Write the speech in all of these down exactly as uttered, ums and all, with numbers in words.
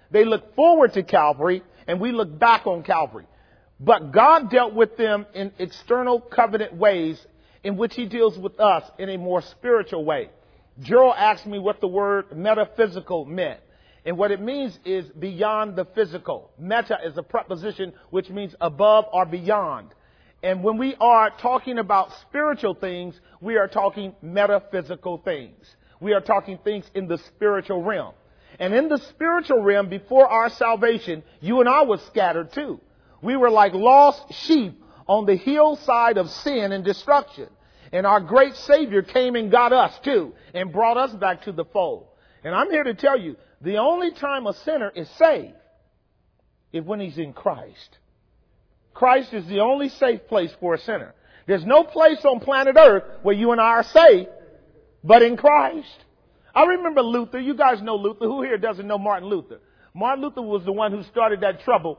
They look forward to Calvary, and we look back on Calvary. But God dealt with them in external covenant ways in which he deals with us in a more spiritual way. Gerald asked me what the word metaphysical meant. And what it means is beyond the physical. Meta is a preposition which means above or beyond. And when we are talking about spiritual things, we are talking metaphysical things. We are talking things in the spiritual realm. And in the spiritual realm, before our salvation, you and I were scattered too. We were like lost sheep on the hillside of sin and destruction. And our great Savior came and got us too and brought us back to the fold. And I'm here to tell you, the only time a sinner is saved is when he's in Christ. Christ is the only safe place for a sinner. There's no place on planet Earth where you and I are safe but in Christ. I remember Luther. You guys know Luther. Who here doesn't know Martin Luther? Martin Luther was the one who started that trouble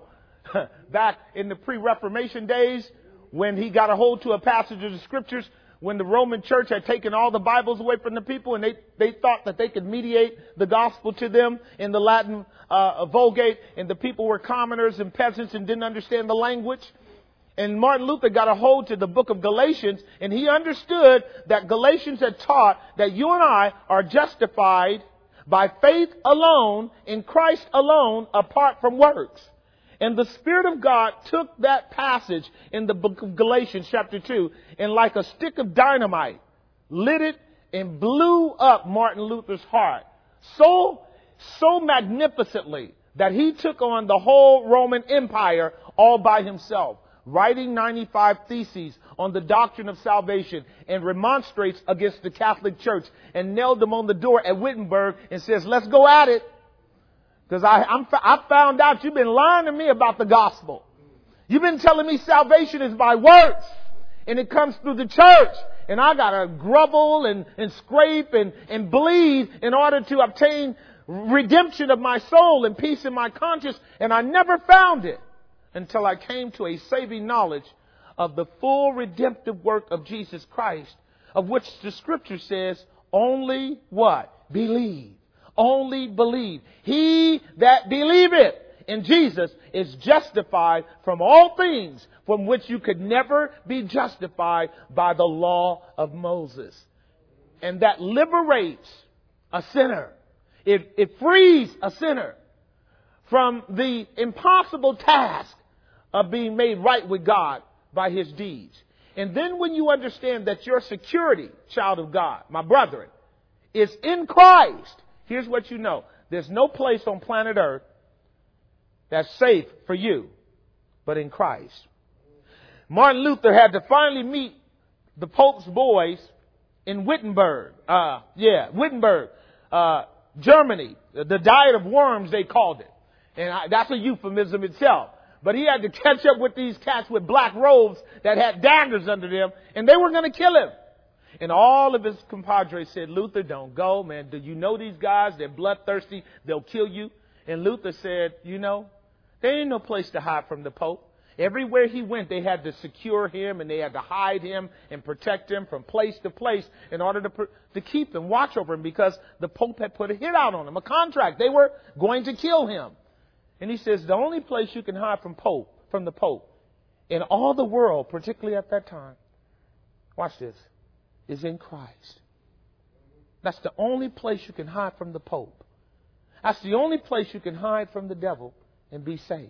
back in the pre-Reformation days when he got a hold to a passage of the scriptures when the Roman church had taken all the Bibles away from the people and they, they thought that they could mediate the gospel to them in the Latin uh, Vulgate, and the people were commoners and peasants and didn't understand the language. And Martin Luther got a hold to the book of Galatians, and he understood that Galatians had taught that you and I are justified by faith alone, in Christ alone, apart from works. And the Spirit of God took that passage in the book of Galatians chapter two and like a stick of dynamite lit it and blew up Martin Luther's heart so, so magnificently that he took on the whole Roman Empire all by himself, writing ninety-five theses on the doctrine of salvation and remonstrates against the Catholic Church and nailed them on the door at Wittenberg and says, let's go at it. Because I, I'm, I found out you've been lying to me about the gospel. You've been telling me salvation is by works and it comes through the church. And I got to grovel and, and scrape and, and bleed in order to obtain redemption of my soul and peace in my conscience. And I never found it until I came to a saving knowledge of the full redemptive work of Jesus Christ, of which the scripture says only what? Believe. Only believe. He that believeth in Jesus is justified from all things from which you could never be justified by the law of Moses. And that liberates a sinner. It, it frees a sinner from the impossible task of being made right with God by his deeds. And then when you understand that your security, child of God, my brethren, is in Christ, here's what you know. There's no place on planet Earth that's safe for you but in Christ. Martin Luther had to finally meet the Pope's boys in Wittenberg. Uh, yeah, Wittenberg, uh, Germany. The diet of worms, they called it. And I, that's a euphemism itself. But he had to catch up with these cats with black robes that had daggers under them, and they were going to kill him. And all of his compadres said, Luther, don't go, man. Do you know these guys? They're bloodthirsty. They'll kill you. And Luther said, you know, there ain't no place to hide from the Pope. Everywhere he went, they had to secure him and they had to hide him and protect him from place to place in order to, to keep him, watch over him, because the Pope had put a hit out on him, a contract. They were going to kill him. And he says, the only place you can hide from Pope, from the Pope in all the world, particularly at that time, watch this, is in Christ. That's the only place you can hide from the Pope. That's the only place you can hide from the devil and be safe,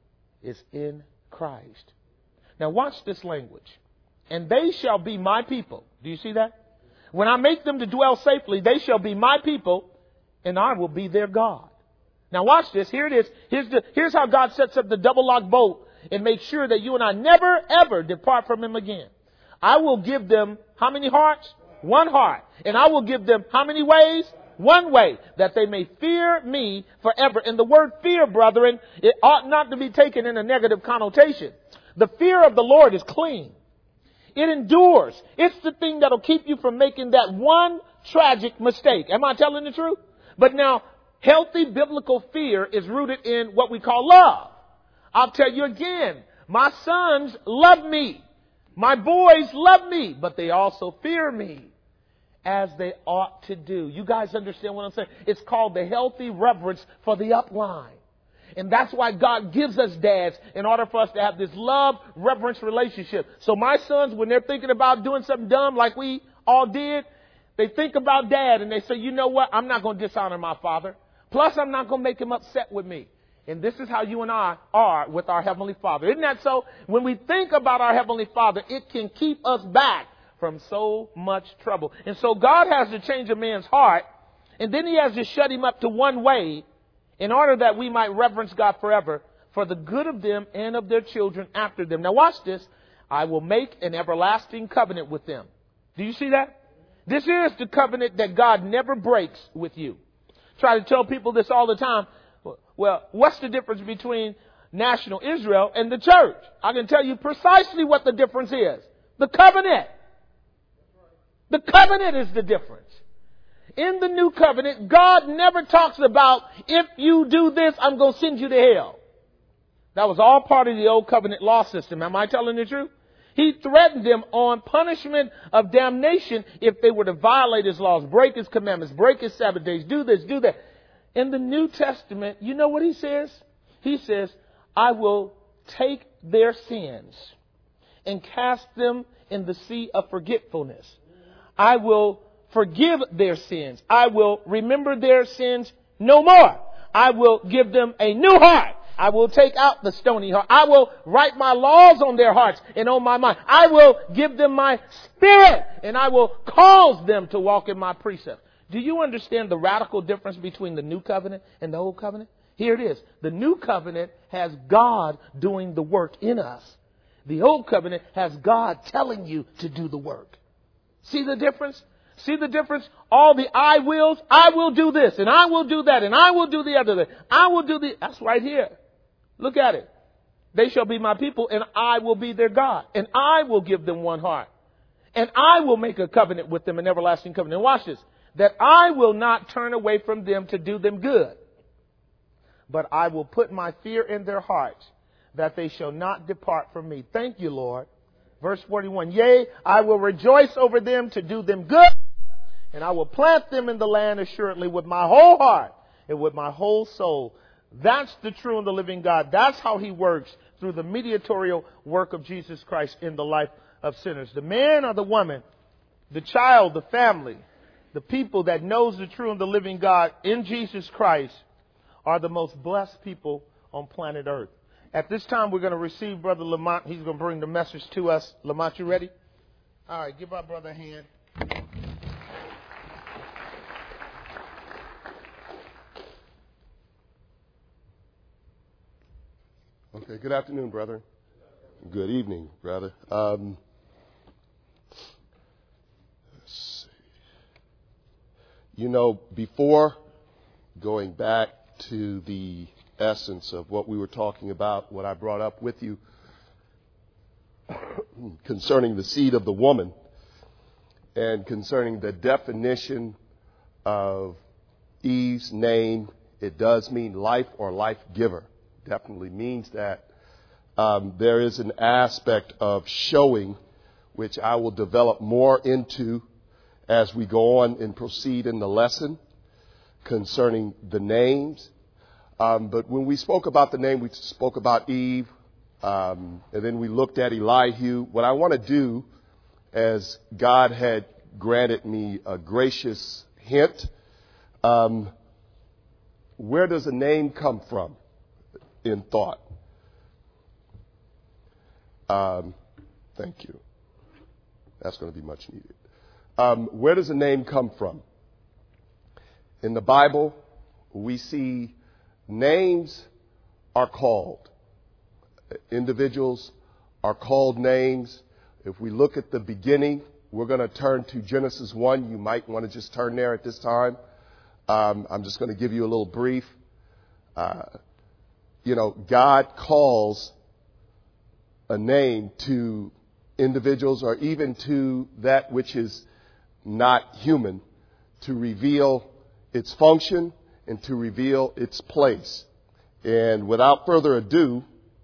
is in Christ. Now watch this language. And they shall be my people. Do you see that? When I make them to dwell safely, they shall be my people, and I will be their God. Now watch this. Here it is. Here's, the, here's how God sets up the double lock bolt and makes sure that you and I never, ever depart from him again. I will give them how many hearts? One heart. And I will give them how many ways? One way, that they may fear me forever. And the word fear, brethren, it ought not to be taken in a negative connotation. The fear of the Lord is clean. It endures. It's the thing that'll keep you from making that one tragic mistake. Am I telling the truth? But now, healthy biblical fear is rooted in what we call love. I'll tell you again, my sons love me. My boys love me, but they also fear me, as they ought to do. You guys understand what I'm saying? It's called the healthy reverence for the upline. And that's why God gives us dads in order for us to have this love, reverence relationship. So my sons, when they're thinking about doing something dumb like we all did, they think about dad and they say, you know what? I'm not going to dishonor my father. Plus, I'm not going to make him upset with me. And this is how you and I are with our Heavenly Father. Isn't that so? When we think about our Heavenly Father, it can keep us back from so much trouble. And so God has to change a man's heart, and then he has to shut him up to one way in order that we might reverence God forever for the good of them and of their children after them. Now watch this. I will make an everlasting covenant with them. Do you see that? This is the covenant that God never breaks with you. Try to tell people this all the time. Well, what's the difference between national Israel and the church? I can tell you precisely what the difference is. The covenant. The covenant is the difference. In the new covenant, God never talks about, if you do this, I'm going to send you to hell. That was all part of the old covenant law system. Am I telling the truth? He threatened them on punishment of damnation if they were to violate his laws, break his commandments, break his Sabbath days, do this, do that. In the New Testament, you know what he says? He says, I will take their sins and cast them in the sea of forgetfulness. I will forgive their sins. I will remember their sins no more. I will give them a new heart. I will take out the stony heart. I will write my laws on their hearts and on my mind. I will give them my spirit, and I will cause them to walk in my precepts. Do you understand the radical difference between the new covenant and the old covenant? Here it is. The new covenant has God doing the work in us. The old covenant has God telling you to do the work. See the difference? See the difference? All the I wills, I will do this, and I will do that, and I will do the other thing. I will do the, that's right here. Look at it. They shall be my people, and I will be their God, and I will give them one heart, and I will make a covenant with them, an everlasting covenant. And watch this. That I will not turn away from them to do them good, but I will put my fear in their hearts, that they shall not depart from me. Thank you, Lord. Verse forty-one, yea, I will rejoice over them to do them good, and I will plant them in the land assuredly with my whole heart and with my whole soul. That's the true and the living God. That's how he works through the mediatorial work of Jesus Christ in the life of sinners. The man or the woman, the child, the family, the people that knows the true and the living God in Jesus Christ are the most blessed people on planet Earth. At this time, we're going to receive Brother Lamont. He's going to bring the message to us. Lamont, you ready? All right, give our brother a hand. Okay, good afternoon, brother. Good evening, brother. Um, let's see. You know, before going back to the essence of what we were talking about, what I brought up with you concerning the seed of the woman and concerning the definition of Eve's name, it does mean life or life giver. Definitely means that. Um, there is an aspect of showing which I will develop more into as we go on and proceed in the lesson concerning the names. Um, but when we spoke about the name, we spoke about Eve, um, and then we looked at Elihu. What I want to do, as God had granted me a gracious hint, um, where does a name come from in thought? Um, thank you. That's going to be much needed. Um, where does a name come from? In the Bible, we see names are called. Individuals are called names. If we look at the beginning, we're going to turn to Genesis one. You might want to just turn there at this time. Um, I'm just going to give you a little brief. Uh, you know, God calls a name to individuals or even to that which is not human to reveal its function and to reveal its place. And without further ado,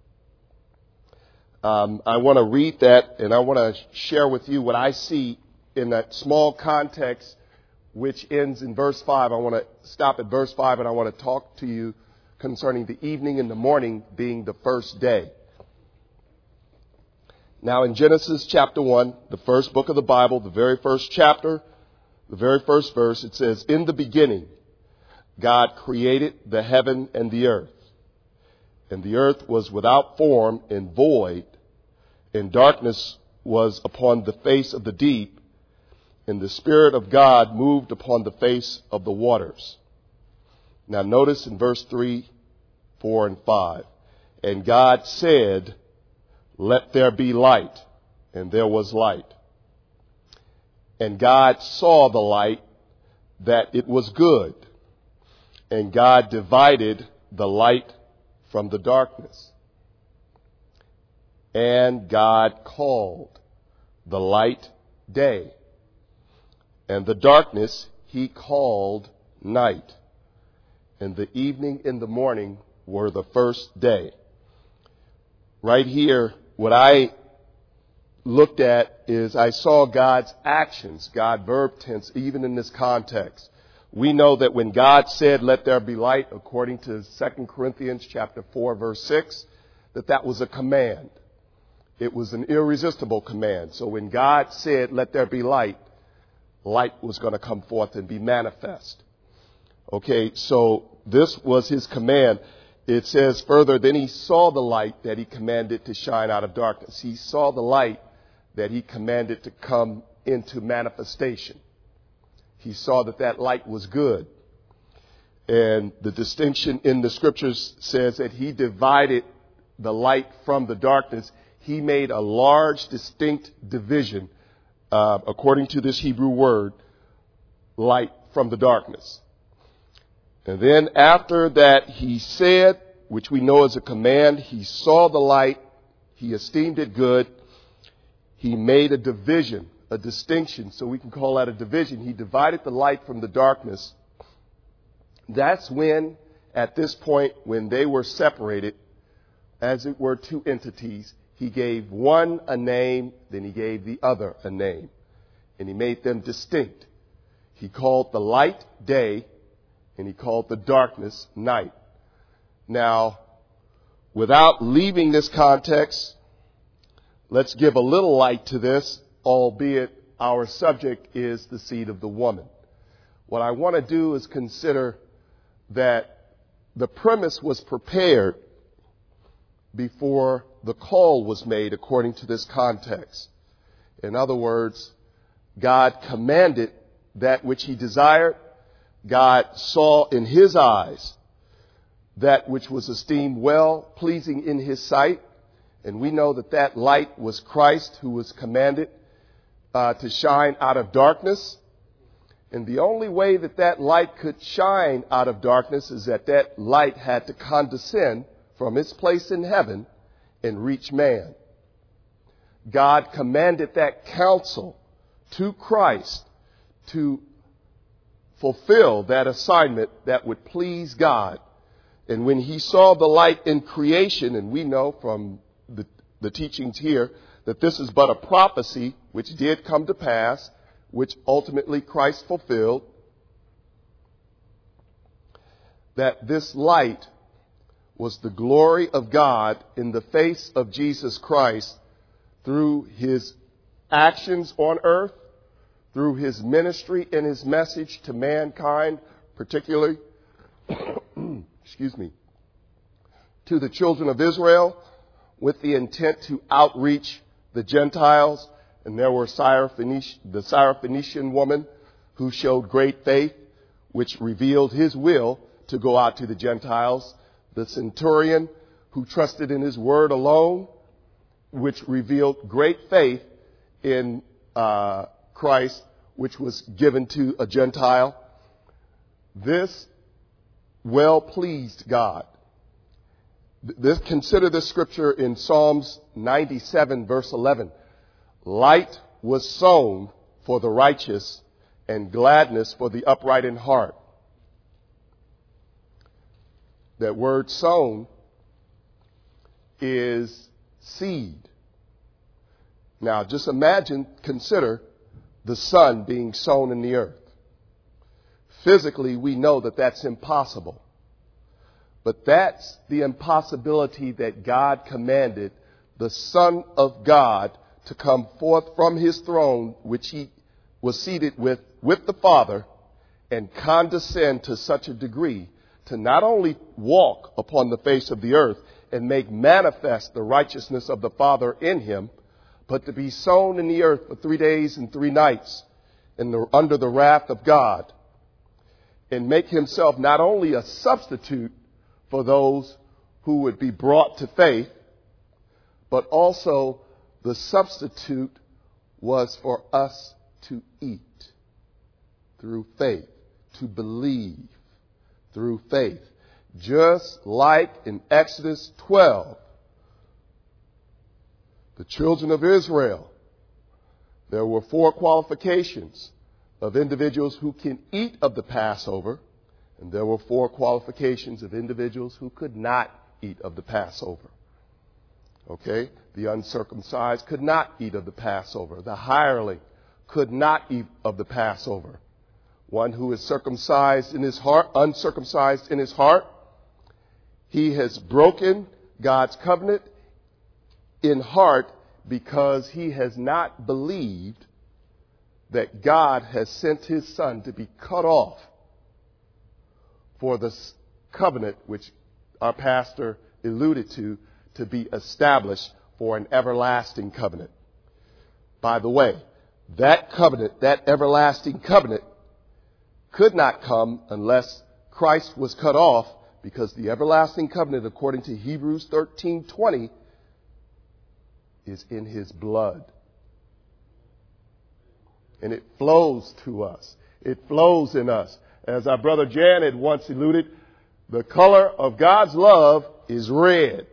um, I want to read that, and I want to share with you what I see in that small context which ends in verse five. I want to stop at verse five, and I want to talk to you concerning the evening and the morning being the first day. Now in Genesis chapter one, the first book of the Bible, the very first chapter, the very first verse, it says, "In the beginning, God created the heaven and the earth. And the earth was without form and void, and darkness was upon the face of the deep, and the Spirit of God moved upon the face of the waters." Now notice in verse three, four, and five. "And God said, let there be light, and there was light. And God saw the light, that it was good. And God divided the light from the darkness. And God called the light day, and the darkness he called night. And the evening and the morning were the first day." Right here, what I looked at is I saw God's actions, God verb tense, even in this context. We know that when God said, "Let there be light," according to Second Corinthians chapter four, verse six, that that was a command. It was an irresistible command. So when God said, "Let there be light," light was going to come forth and be manifest. Okay, so this was his command. It says further, "Then he saw the light that he commanded to shine out of darkness." He saw the light that he commanded to come into manifestation. He saw that that light was good. And the distinction in the scriptures says that he divided the light from the darkness. He made a large, distinct division, uh, according to this Hebrew word, light from the darkness. And then after that, he said, which we know as a command, he saw the light, he esteemed it good, he made a division, a distinction, so we can call that a division. He divided the light from the darkness. That's when, at this point, when they were separated, as it were two entities, he gave one a name, then he gave the other a name, and he made them distinct. He called the light day, and he called the darkness night. Now, without leaving this context, let's give a little light to this, albeit our subject is the seed of the woman. What I want to do is consider that the premise was prepared before the call was made according to this context. In other words, God commanded that which he desired. God saw in his eyes that which was esteemed well pleasing in his sight. And we know that that light was Christ, who was commanded uh, to shine out of darkness. And the only way that that light could shine out of darkness is that that light had to condescend from its place in heaven and reach man. God commanded that counsel to Christ to fulfill that assignment that would please God. And when he saw the light in creation, and we know from the, the teachings here that this is but a prophecy which did come to pass, which ultimately Christ fulfilled, that this light was the glory of God in the face of Jesus Christ through his actions on earth, through his ministry and his message to mankind, particularly, excuse me, to the children of Israel, with the intent to outreach the Gentiles. And there were Syrophoenic- the Syrophoenician woman who showed great faith, which revealed his will to go out to the Gentiles. The centurion who trusted in his word alone, which revealed great faith in uh, Christ, which was given to a Gentile. This well pleased God. This, consider this scripture in Psalms ninety-seven, verse eleven. Light was sown for the righteous, and gladness for the upright in heart. That word sown is seed. Now, just imagine, consider the sun being sown in the earth. Physically, we know that that's impossible. But that's the impossibility that God commanded the Son of God to come forth from his throne, which he was seated with, with the Father, and condescend to such a degree to not only walk upon the face of the earth and make manifest the righteousness of the Father in him, but to be sown in the earth for three days and three nights in the, under the wrath of God, and make himself not only a substitute for those who would be brought to faith, but also the substitute was for us to eat through faith, to believe through faith. Just like in Exodus twelve, the children of Israel, there were four qualifications of individuals who can eat of the Passover, and there were four qualifications of individuals who could not eat of the Passover. Okay? The uncircumcised could not eat of the Passover. The hireling could not eat of the Passover. One who is circumcised in his heart, uncircumcised in his heart, he has broken God's covenant in heart because he has not believed that God has sent his Son to be cut off for the covenant which our pastor alluded to, to be established for an everlasting covenant. By the way, that covenant, that everlasting covenant, could not come unless Christ was cut off, because the everlasting covenant, according to Hebrews thirteen twenty, is in his blood. And it flows to us. It flows in us. As our brother Jan had once alluded, the color of God's love is red.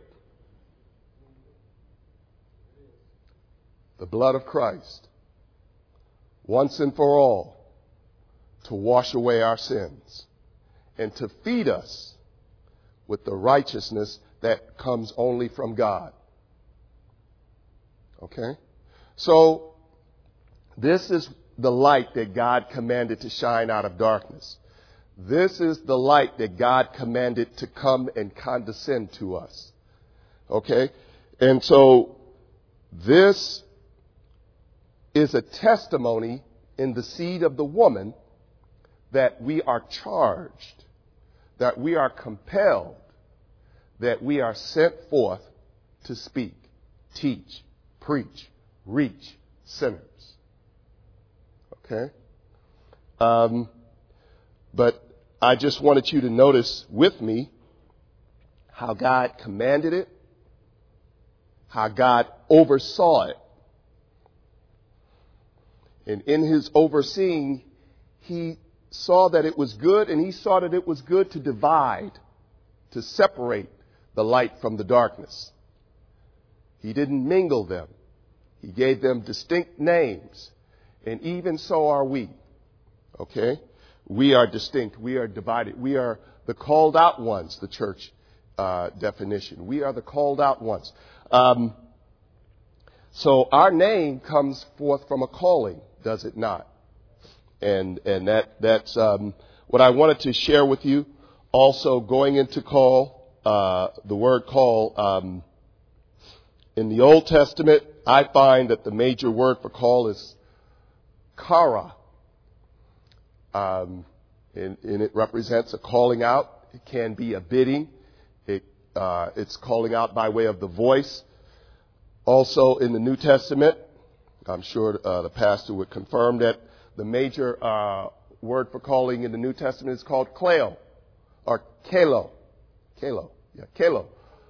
The blood of Christ, once and for all, to wash away our sins and to feed us with the righteousness that comes only from God. Okay? So, this is the light that God commanded to shine out of darkness. This is the light that God commanded to come and condescend to us. Okay? And so, this is a testimony in the seed of the woman that we are charged, that we are compelled, that we are sent forth to speak, teach, preach, reach sinners. Okay? Um, but I just wanted you to notice with me how God commanded it, how God oversaw it. And in his overseeing, he saw that it was good, and he saw that it was good to divide, to separate the light from the darkness. He didn't mingle them. He gave them distinct names. And even so are we. Okay? We are distinct. We are divided. We are the called out ones, the church uh, definition. We are the called out ones. Um, so our name comes forth from a calling, does it not? And and that that's um, what I wanted to share with you. Also, going into call, uh, the word call, um, in the Old Testament, I find that the major word for call is kara. Um, and, and it represents a calling out. It can be a bidding. It uh, it's calling out by way of the voice. Also, in the New Testament, I'm sure uh, the pastor would confirm that the major uh, word for calling in the New Testament is called kleo, or kalo. Kalo. Yeah, kalo.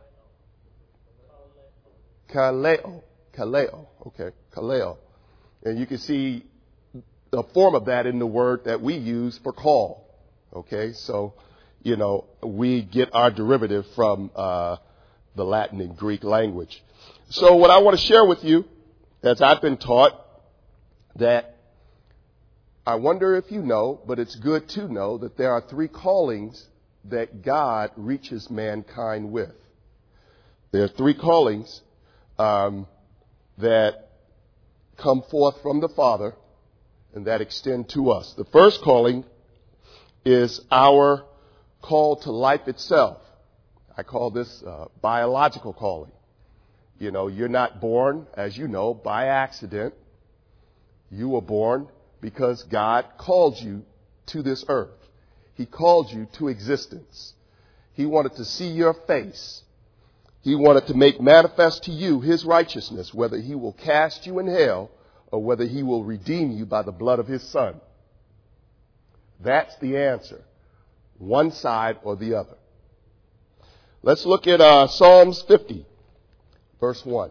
Kaleo. Kaleo. Okay, kaleo. And you can see the form of that in the word that we use for call. Okay, so, you know, we get our derivative from uh, the Latin and Greek language. So what I want to share with you, as I've been taught, that I wonder if you know, but it's good to know, that there are three callings that God reaches mankind with. There are three callings um, that come forth from the Father and that extend to us. The first calling is our call to life itself. I call this uh, biological calling. You know, you're not born, as you know, by accident. You were born because God called you to this earth. He called you to existence. He wanted to see your face. He wanted to make manifest to you his righteousness, whether he will cast you in hell or whether he will redeem you by the blood of his son. That's the answer. One side or the other. Let's look at uh, Psalms fifty, verse one.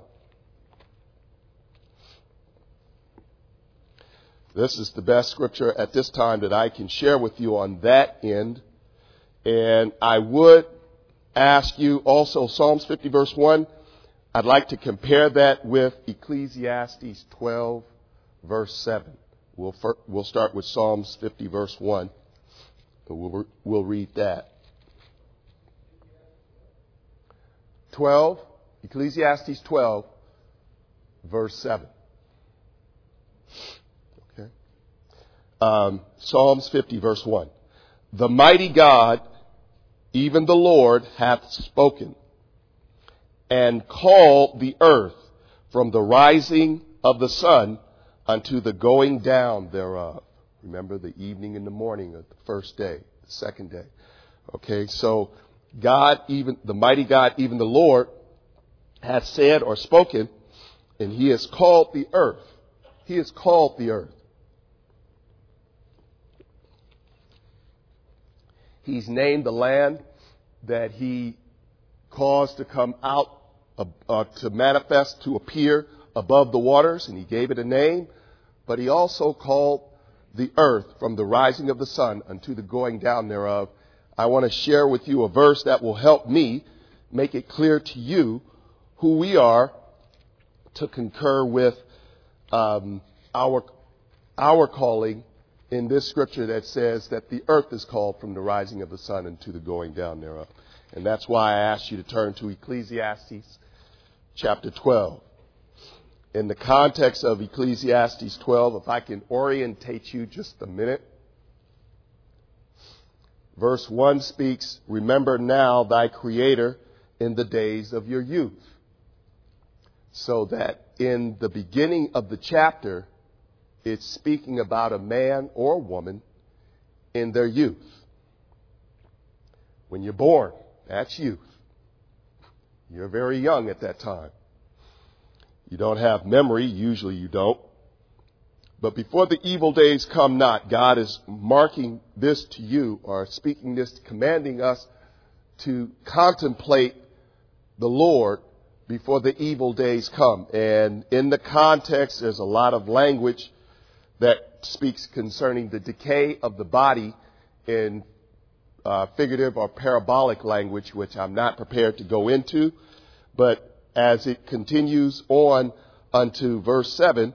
This is the best scripture at this time that I can share with you on that end. And I would ask you also, Psalms fifty, verse one, I'd like to compare that with Ecclesiastes twelve, verse seven. We'll, fir- we'll start with Psalms fifty, verse one. And we'll, we'll read that. twelve, Ecclesiastes twelve, verse seven. Okay. Um, Psalms fifty, verse one. The mighty God, even the Lord, hath spoken, and called the earth from the rising of the sun unto the going down thereof. Remember the evening and the morning of the first day, the second day. Okay, so God, even the mighty God, even the Lord, hath said or spoken, and he has called the earth. He has called the earth. He's named the land that he caused to come out, uh, uh, to manifest, to appear above the waters, and he gave it a name. But he also called the earth from the rising of the sun unto the going down thereof. I want to share with you a verse that will help me make it clear to you who we are, to concur with um, our our calling in this scripture that says that the earth is called from the rising of the sun unto the going down thereof. And that's why I asked you to turn to Ecclesiastes chapter twelve. In the context of Ecclesiastes twelve, if I can orientate you just a minute. Verse one speaks, remember now thy Creator in the days of your youth. So that in the beginning of the chapter, it's speaking about a man or woman in their youth. When you're born, that's youth. You're very young at that time. You don't have memory. Usually you don't. But before the evil days come not, God is marking this to you, or speaking this, commanding us to contemplate the Lord before the evil days come. And in the context, there's a lot of language that speaks concerning the decay of the body in uh, figurative or parabolic language, which I'm not prepared to go into. But as it continues on unto verse seven,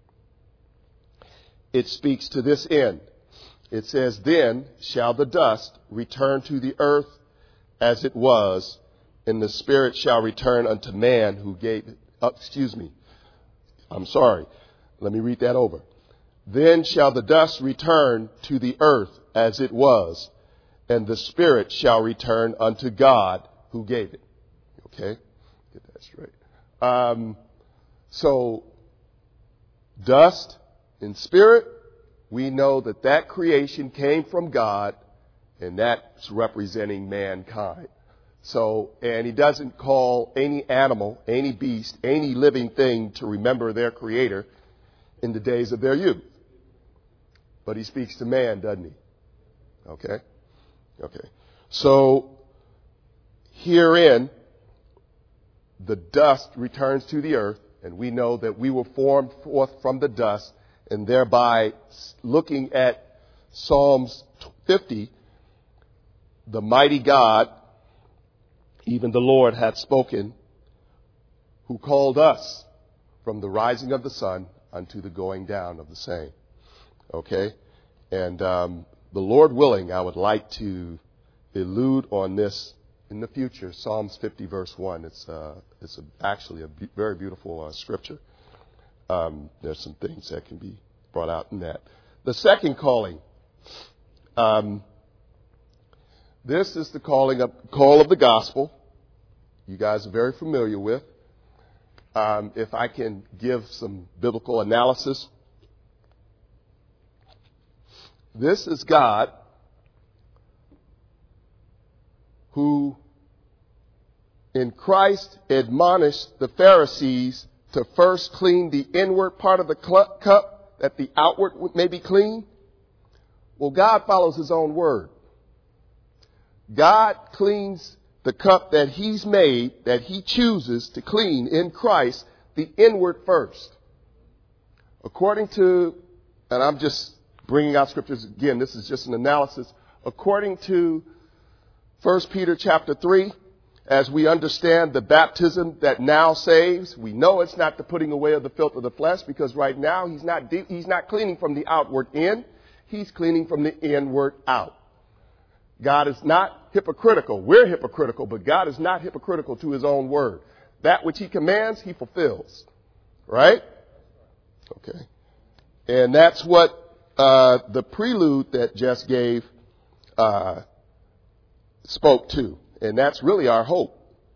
it speaks to this end. It says, then shall the dust return to the earth as it was, and the spirit shall return unto man who gave it. Uh, excuse me. I'm sorry. Let me read that over. Then shall the dust return to the earth as it was, and the spirit shall return unto God who gave it. Okay? Get that straight. Um, so, dust and spirit, we know that that creation came from God, and that's representing mankind. So, and he doesn't call any animal, any beast, any living thing to remember their Creator in the days of their youth. But he speaks to man, doesn't he? Okay? Okay. So, herein, the dust returns to the earth, and we know that we were formed forth from the dust, and thereby, looking at Psalms fifty, the mighty God, even the Lord, hath spoken, who called us from the rising of the sun unto the going down of the same. Okay? And um, the Lord willing, I would like to allude on this in the future. Psalms fifty, verse one. It's uh, it's a, actually a be- very beautiful uh, scripture. Um, there's some things that can be brought out in that. The second calling, um, This is the calling of, call of the gospel. You guys are very familiar with. Um, if I can give some biblical analysis. This is God who in Christ admonished the Pharisees to first clean the inward part of the cup that the outward may be clean. Well, God follows his own word. God cleans the cup that he's made, that he chooses to clean in Christ, the inward first. According to, and I'm just bringing out scriptures again, this is just an analysis. According to First Peter chapter three, as we understand the baptism that now saves, we know it's not the putting away of the filth of the flesh, because right now he's not de- he's not cleaning from the outward in, he's cleaning from the inward out. God is not hypocritical. We're hypocritical, but God is not hypocritical to his own word. That which he commands, he fulfills. Right? Okay. And that's what uh, the prelude that Jess gave uh, spoke to. And that's really our hope.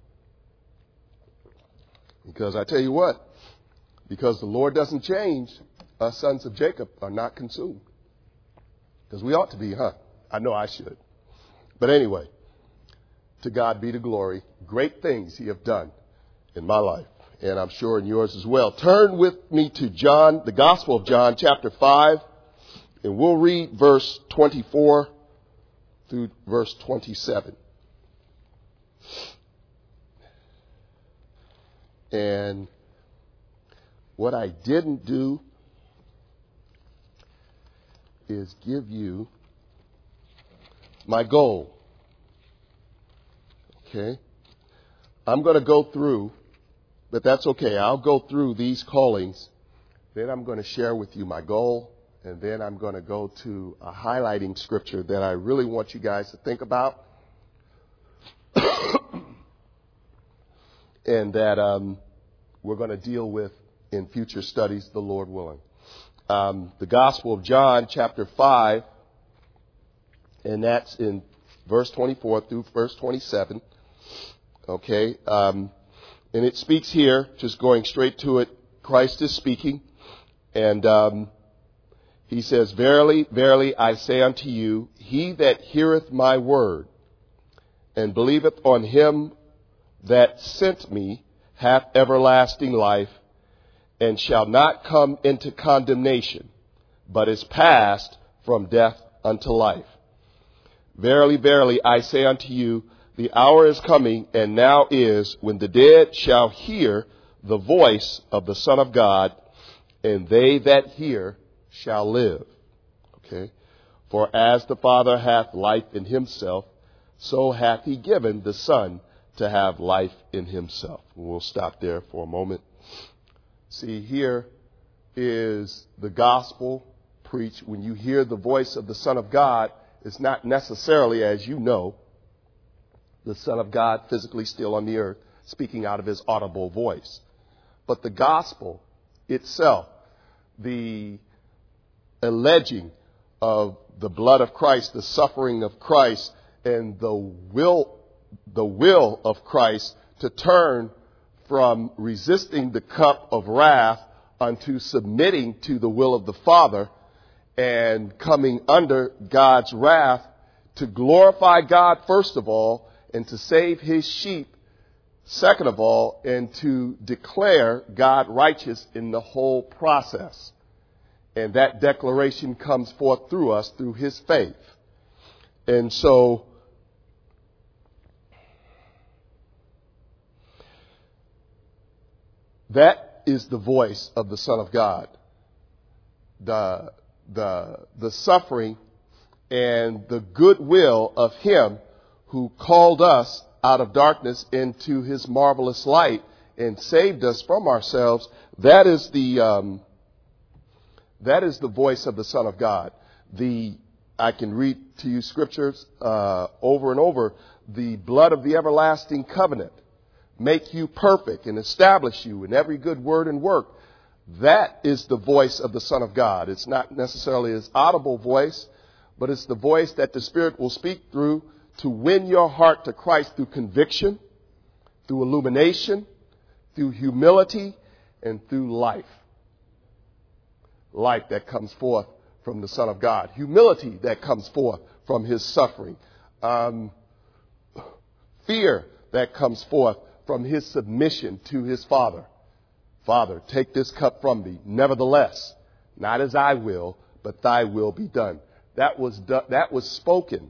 Because I tell you what, because the Lord doesn't change, us sons of Jacob are not consumed. Because we ought to be, huh? I know I should. But anyway, to God be the glory. Great things he have done in my life, and I'm sure in yours as well. Turn with me to John, the Gospel of John, chapter five, and we'll read verse twenty-four through verse twenty-seven. And what I didn't do is give you my goal. Okay. I'm going to go through, but that's okay. I'll go through these callings. Then I'm going to share with you my goal. And then I'm going to go to a highlighting scripture that I really want you guys to think about. And that um, we're going to deal with in future studies, the Lord willing. Um, the Gospel of John, chapter five, and that's in verse twenty-four through verse twenty-seven. Okay. Um, and it speaks here, just going straight to it, Christ is speaking. And um, he says, Verily, verily, I say unto you, he that heareth my word and believeth on him that sent me hath everlasting life, and shall not come into condemnation, but is passed from death unto life. Verily, verily, I say unto you, the hour is coming, and now is, when the dead shall hear the voice of the Son of God, and they that hear shall live. Okay. For as the Father hath life in himself, so hath he given the Son to have life in himself. We'll stop there for a moment. See, here is the gospel preached. When you hear the voice of the Son of God, it's not necessarily, as you know, the Son of God physically still on the earth, speaking out of his audible voice. But the gospel itself, the alleging of the blood of Christ, the suffering of Christ, and the will, the will of Christ to turn from resisting the cup of wrath unto submitting to the will of the Father and coming under God's wrath to glorify God, first of all, and to save his sheep, second of all, and to declare God righteous in the whole process. And that declaration comes forth through us, through his faith. And so, that is the voice of the Son of God. The, the, the suffering and the goodwill of him who called us out of darkness into his marvelous light and saved us from ourselves. That is the, um, that is the voice of the Son of God. The, I can read to you scriptures, uh, over and over. The blood of the everlasting covenant make you perfect and establish you in every good word and work. That is the voice of the Son of God. It's not necessarily his audible voice, but it's the voice that the Spirit will speak through to win your heart to Christ through conviction, through illumination, through humility, and through life. Life that comes forth from the Son of God. Humility that comes forth from his suffering. Um, fear that comes forth from his submission to his Father. Father, take this cup from me. Nevertheless, not as I will, but thy will be done. That was, do- that was spoken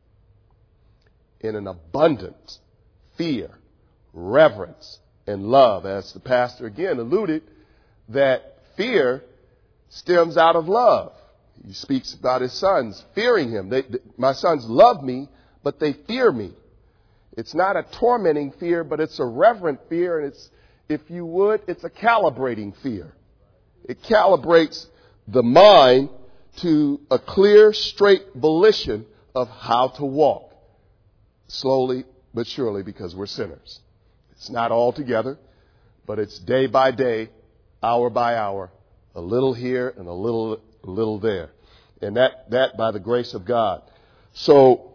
in an abundant fear, reverence, and love. As the pastor again alluded, that fear stems out of love. He speaks about his sons fearing him. They, they, my sons love me, but they fear me. It's not a tormenting fear, but it's a reverent fear. And it's, if you would, it's a calibrating fear. It calibrates the mind to a clear, straight volition of how to walk. Slowly but surely, because we're sinners. It's not all together, but it's day by day, hour by hour, a little here and a little, a little there. And that, that by the grace of God. So,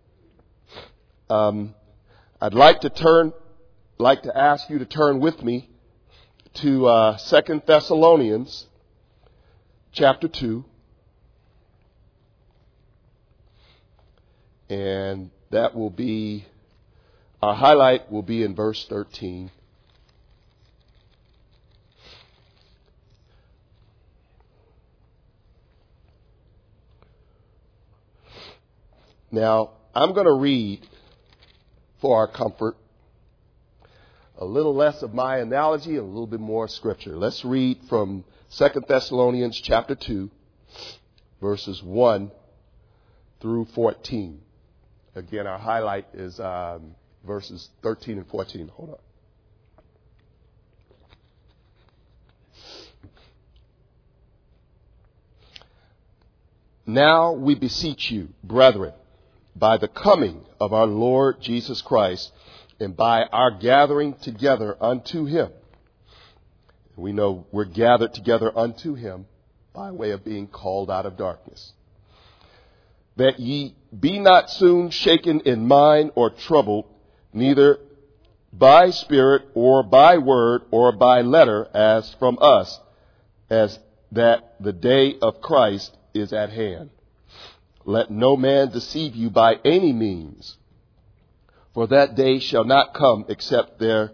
um, I'd like to turn, like to ask you to turn with me to, uh, Second Thessalonians chapter two. And that will be, our highlight will be in verse thirteen. Now, I'm going to read, for our comfort, a little less of my analogy and a little bit more scripture. Let's read from Second Thessalonians chapter two, verses one through fourteen. Again, our highlight is um, verses thirteen and fourteen. Hold on. Now we beseech you, brethren, by the coming of our Lord Jesus Christ, and by our gathering together unto him. We know we're gathered together unto him by way of being called out of darkness. That ye be not soon shaken in mind or troubled, neither by spirit or by word or by letter as from us, as that the day of Christ is at hand. Let no man deceive you by any means, for that day shall not come except there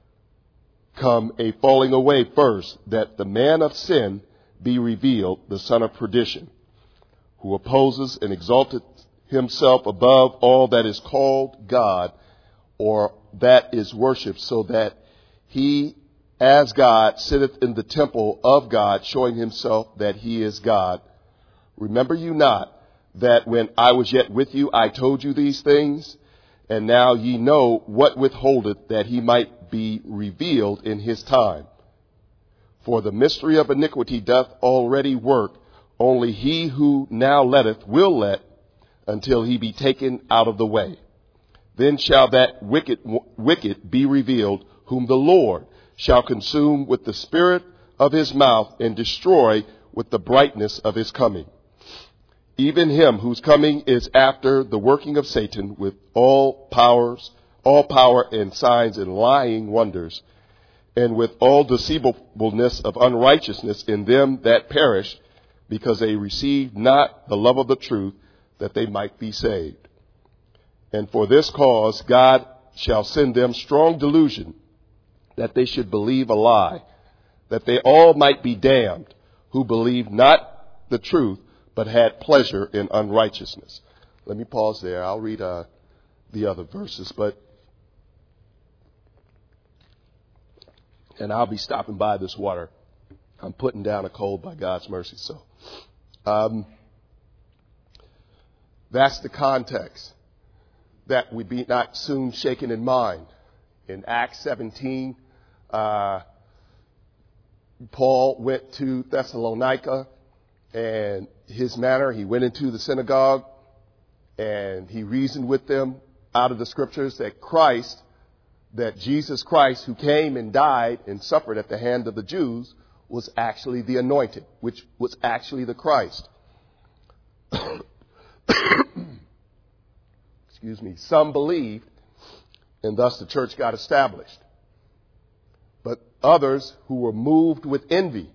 come a falling away first, that the man of sin be revealed, the son of perdition, who opposes and exalteth himself above all that is called God or that is worshipped, so that he as God sitteth in the temple of God, showing himself that he is God. Remember you not that when I was yet with you, I told you these things? And now ye know what withholdeth, that he might be revealed in his time. For the mystery of iniquity doth already work. Only he who now letteth will let, until he be taken out of the way. Then shall that wicked, wicked be revealed, whom the Lord shall consume with the spirit of his mouth, and destroy with the brightness of his coming. Even him whose coming is after the working of Satan with all powers, all power and signs and lying wonders, and with all deceivableness of unrighteousness in them that perish, because they received not the love of the truth, that they might be saved. And for this cause God shall send them strong delusion, that they should believe a lie, that they all might be damned, who believed not the truth, but had pleasure in unrighteousness. Let me pause there. I'll read uh, the other verses, but and I'll be stopping by this water. I'm putting down a cold by God's mercy. So um, that's the context, that we be not soon shaken in mind. In Acts seventeen, uh, Paul went to Thessalonica, and his manner, he went into the synagogue and he reasoned with them out of the scriptures that Christ, that Jesus Christ, who came and died and suffered at the hand of the Jews, was actually the anointed, which was actually the Christ. excuse me, some believed, and thus the church got established. But others who were moved with envy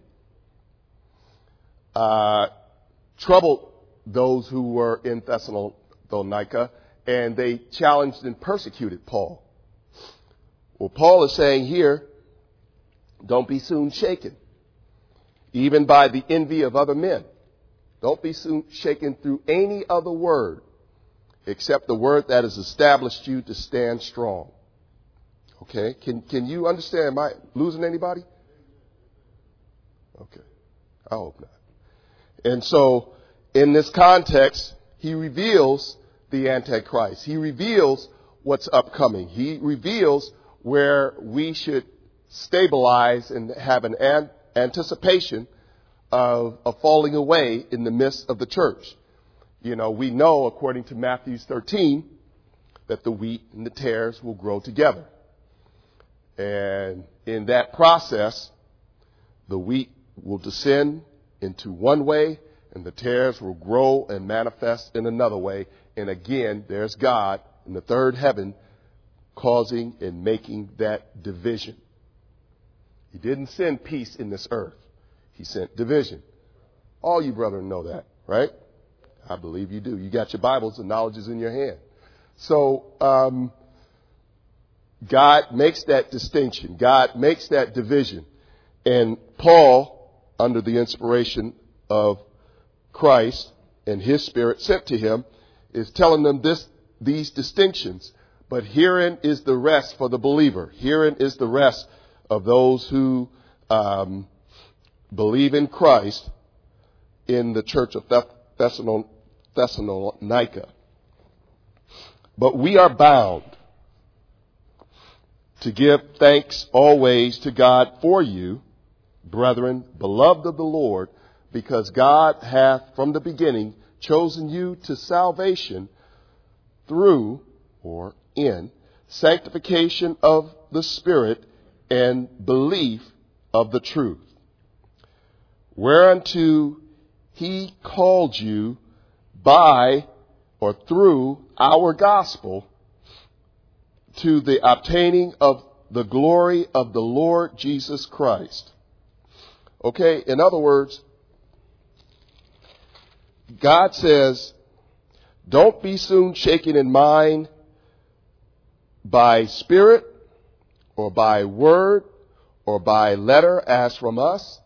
uh, troubled those who were in Thessalonica, and they challenged and persecuted Paul. Well, Paul is saying here, don't be soon shaken, even by the envy of other men. Don't be soon shaken through any other word except the word that has established you to stand strong. Okay? Can can you understand? Am I losing anybody? Okay. I hope not. And so, in this context, he reveals the Antichrist. He reveals what's upcoming. He reveals where we should stabilize and have an an- anticipation of a falling away in the midst of the church. You know, we know, according to Matthew thirteen, that the wheat and the tares will grow together. And in that process, the wheat will descend into one way, and the tares will grow and manifest in another way. And again, there's God in the third heaven causing and making that division. He didn't send peace in this earth. He sent division. All you brethren know that, right? I believe you do. You got your Bibles, the knowledge is in your hand. So um, God makes that distinction. God makes that division. And Paul, under the inspiration of Christ and his Spirit sent to him, is telling them this, these distinctions. But herein is the rest for the believer. Herein is the rest of those who um, believe in Christ in the church of Thessalonica. But we are bound to give thanks always to God for you, brethren, beloved of the Lord, because God hath from the beginning chosen you to salvation through, or in, sanctification of the Spirit and belief of the truth, whereunto he called you by or through our gospel to the obtaining of the glory of the Lord Jesus Christ. Okay, in other words, God says, don't be soon shaken in mind by spirit or by word or by letter as from us.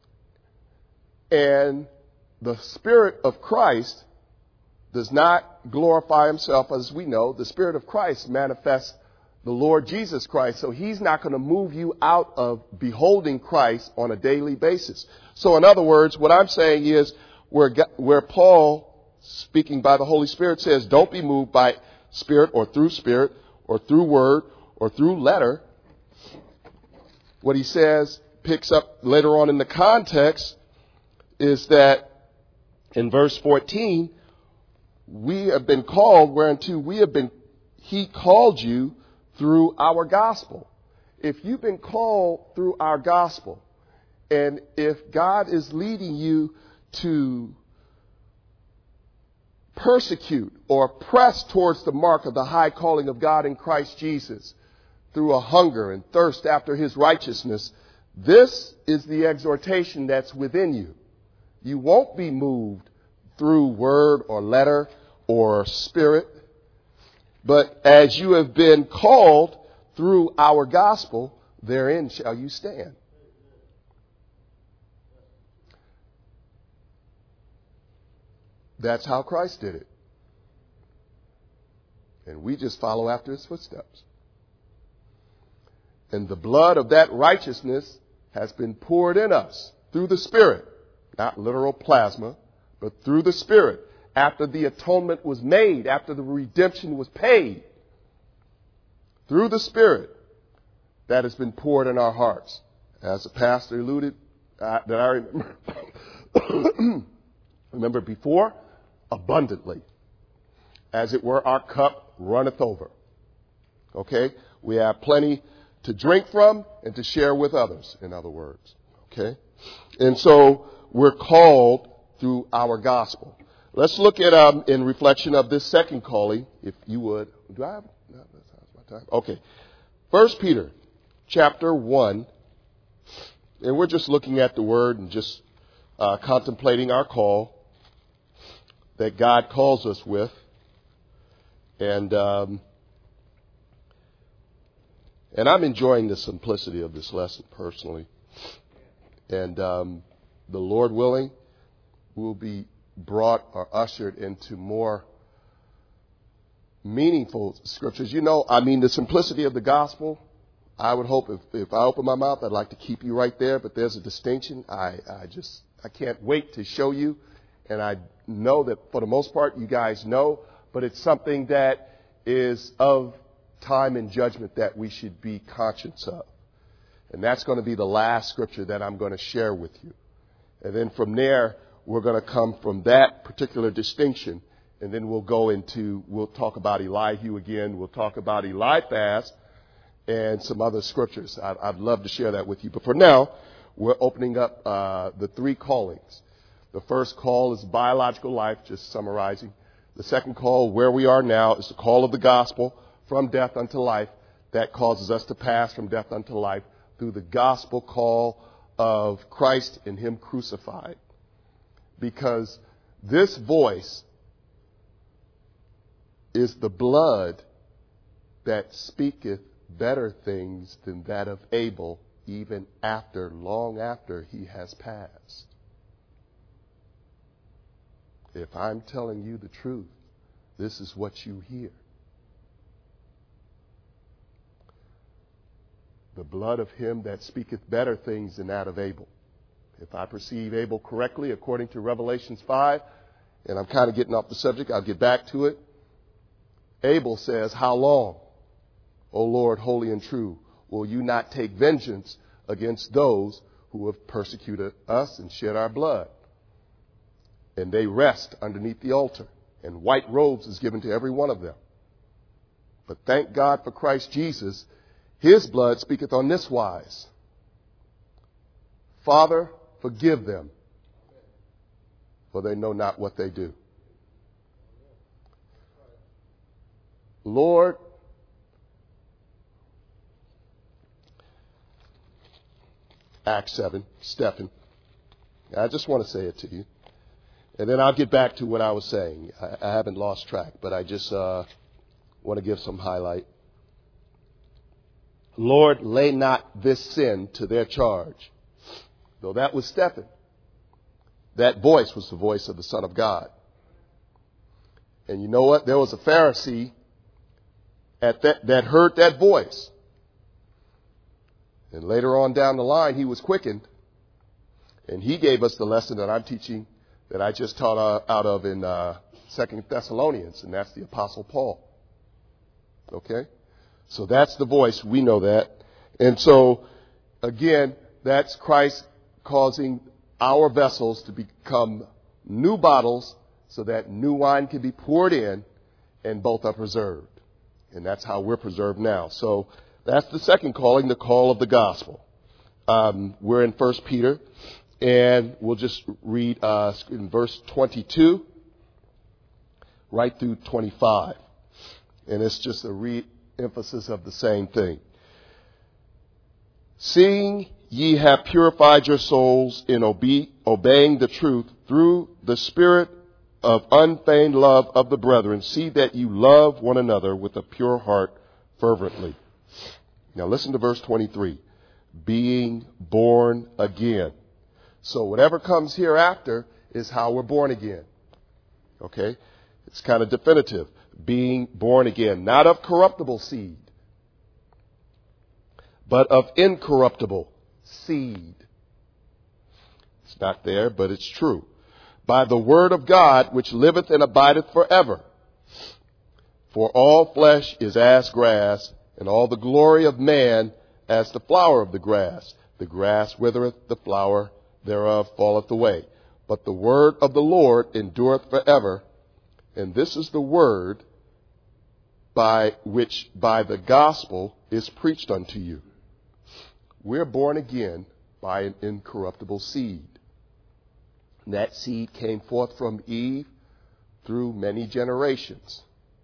And the Spirit of Christ does not glorify himself, as we know. The Spirit of Christ manifests the Lord Jesus Christ. So he's not going to move you out of beholding Christ on a daily basis. So in other words, what I'm saying is where, where Paul, speaking by the Holy Spirit, says, don't be moved by spirit or through spirit or through word or through letter. What he says picks up later on in the context is that in verse fourteen, we have been called, whereunto we have been, he called you through our gospel. If you've been called through our gospel, and if God is leading you to persecute or press towards the mark of the high calling of God in Christ Jesus through a hunger and thirst after his righteousness, this is the exhortation that's within you. You won't be moved through word or letter or spirit, but as you have been called through our gospel, therein shall you stand. That's how Christ did it. And we just follow after his footsteps. And the blood of that righteousness has been poured in us through the Spirit, not literal plasma, but through the Spirit. After the atonement was made, after the redemption was paid, through the Spirit, that has been poured in our hearts. As the pastor alluded, uh, that I remember, remember before, abundantly. As it were, our cup runneth over. Okay? We have plenty to drink from and to share with others, in other words. Okay? And so we're called through our gospel. Let's look at, um, in reflection of this second calling, if you would. Do I have, no, that's my time. Okay. First Peter, chapter one. And we're just looking at the word and just uh, contemplating our call that God calls us with. And um, and I'm enjoying the simplicity of this lesson personally. And um, the Lord willing, we'll be brought or ushered into more meaningful scriptures. You know, I mean, the simplicity of the gospel, I would hope if, if I open my mouth, I'd like to keep you right there. But there's a distinction. I, I just, I can't wait to show you. And I know that for the most part, you guys know. But it's something that is of time and judgment that we should be conscious of. And that's going to be the last scripture that I'm going to share with you. And then from there, we're going to come from that particular distinction. And then we'll go into, we'll talk about Elihu again. We'll talk about Eliphaz and some other scriptures. I'd, I'd love to share that with you. But for now, we're opening up uh, the three callings. The first call is biological life, just summarizing. The second call, where we are now, is the call of the gospel from death unto life. That causes us to pass from death unto life through the gospel call of Christ and Him crucified. Because this voice is the blood that speaketh better things than that of Abel, even after, long after he has passed. If I'm telling you the truth, this is what you hear. The blood of him that speaketh better things than that of Abel. If I perceive Abel correctly, according to Revelations five, and I'm kind of getting off the subject, I'll get back to it. Abel says, how long, O Lord, holy and true, will you not take vengeance against those who have persecuted us and shed our blood? And they rest underneath the altar, and white robes is given to every one of them. But thank God for Christ Jesus, His blood speaketh on this wise. Father, forgive them, for they know not what they do. Lord, Acts seven, Stephen. I just want to say it to you. And then I'll get back to what I was saying. I, I haven't lost track, but I just uh, want to give some highlight. Lord, lay not this sin to their charge. Though that was Stephen, that voice was the voice of the Son of God. And you know what? There was a Pharisee at that, that heard that voice. And later on down the line, he was quickened. And he gave us the lesson that I'm teaching, that I just taught uh, out of in uh, Second Thessalonians, and that's the Apostle Paul. Okay? So that's the voice. We know that. And so, again, that's Christ causing our vessels to become new bottles so that new wine can be poured in and both are preserved. And that's how we're preserved now. So that's the second calling, the call of the gospel. Um, we're in First Peter, and we'll just read uh, in verse twenty-two right through twenty-five. And it's just a re-emphasis of the same thing. Seeing ye have purified your souls in obe- obeying the truth through the spirit of unfeigned love of the brethren, see that you love one another with a pure heart fervently. Now listen to verse twenty-three. Being born again. So whatever comes hereafter is how we're born again. Okay? It's kind of definitive. Being born again. Not of corruptible seed, but of incorruptible seed. It's not there, but it's true. By the word of God, which liveth and abideth forever. For all flesh is as grass, and all the glory of man as the flower of the grass. The grass withereth, the flower thereof falleth away. But the word of the Lord endureth forever. And this is the word by which by the gospel is preached unto you. We're born again by an incorruptible seed. And that seed came forth from Eve, through many generations.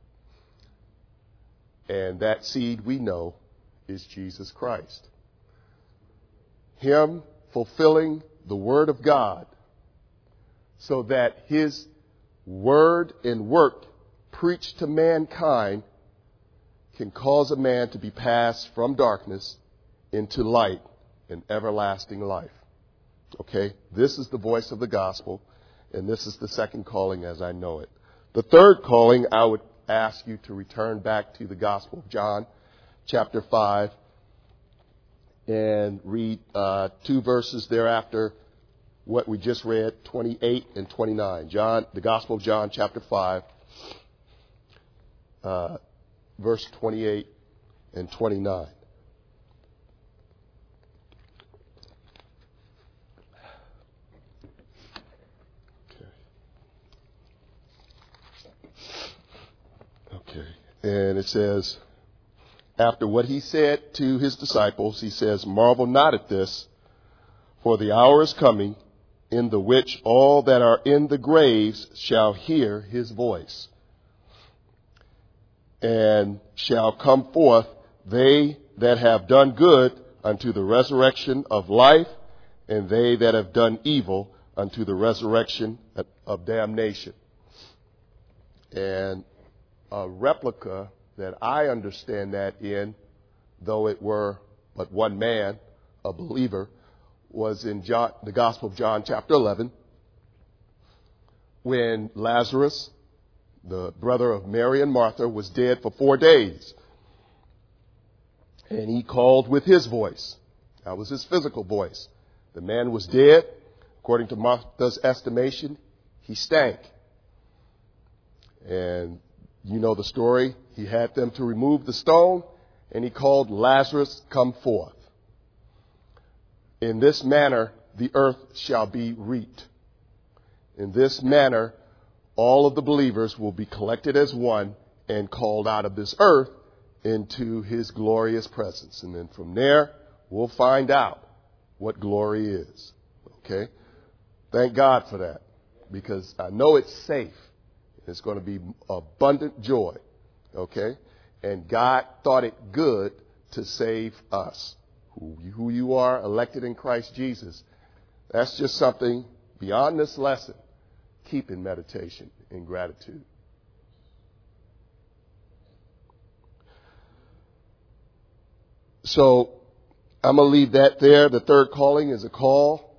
And that seed we know is Jesus Christ. Him fulfilling the word of God so that his word and work preached to mankind can cause a man to be passed from darkness into light and everlasting life. Okay? This is the voice of the gospel, and this is the second calling as I know it. The third calling, I would ask you to return back to the Gospel of John, chapter five, and read uh, two verses thereafter, what we just read, twenty-eight and twenty-nine. John, the Gospel of John, chapter five, uh, verse twenty-eight and twenty-nine. Okay. And it says, after what he said to his disciples, he says, marvel not at this, for the hour is coming in the which all that are in the graves shall hear his voice, and shall come forth, they that have done good unto the resurrection of life, and they that have done evil unto the resurrection of damnation. And a replica that I understand that in, though it were but one man, a believer, was in John, the Gospel of John chapter eleven, when Lazarus, the brother of Mary and Martha, was dead for four days. And he called with his voice. That was his physical voice. The man was dead. According to Martha's estimation, he stank. And you know the story. He had them to remove the stone, and he called, Lazarus, come forth. In this manner, the earth shall be reaped. In this manner, all of the believers will be collected as one and called out of this earth into his glorious presence. And then from there, we'll find out what glory is. Okay? Thank God for that, because I know it's safe. It's going to be abundant joy. Okay? And God thought it good to save us. Who, who you are, elected in Christ Jesus. That's just something beyond this lesson. Keep in meditation and gratitude. So I'm going to leave that there. The third calling is a call.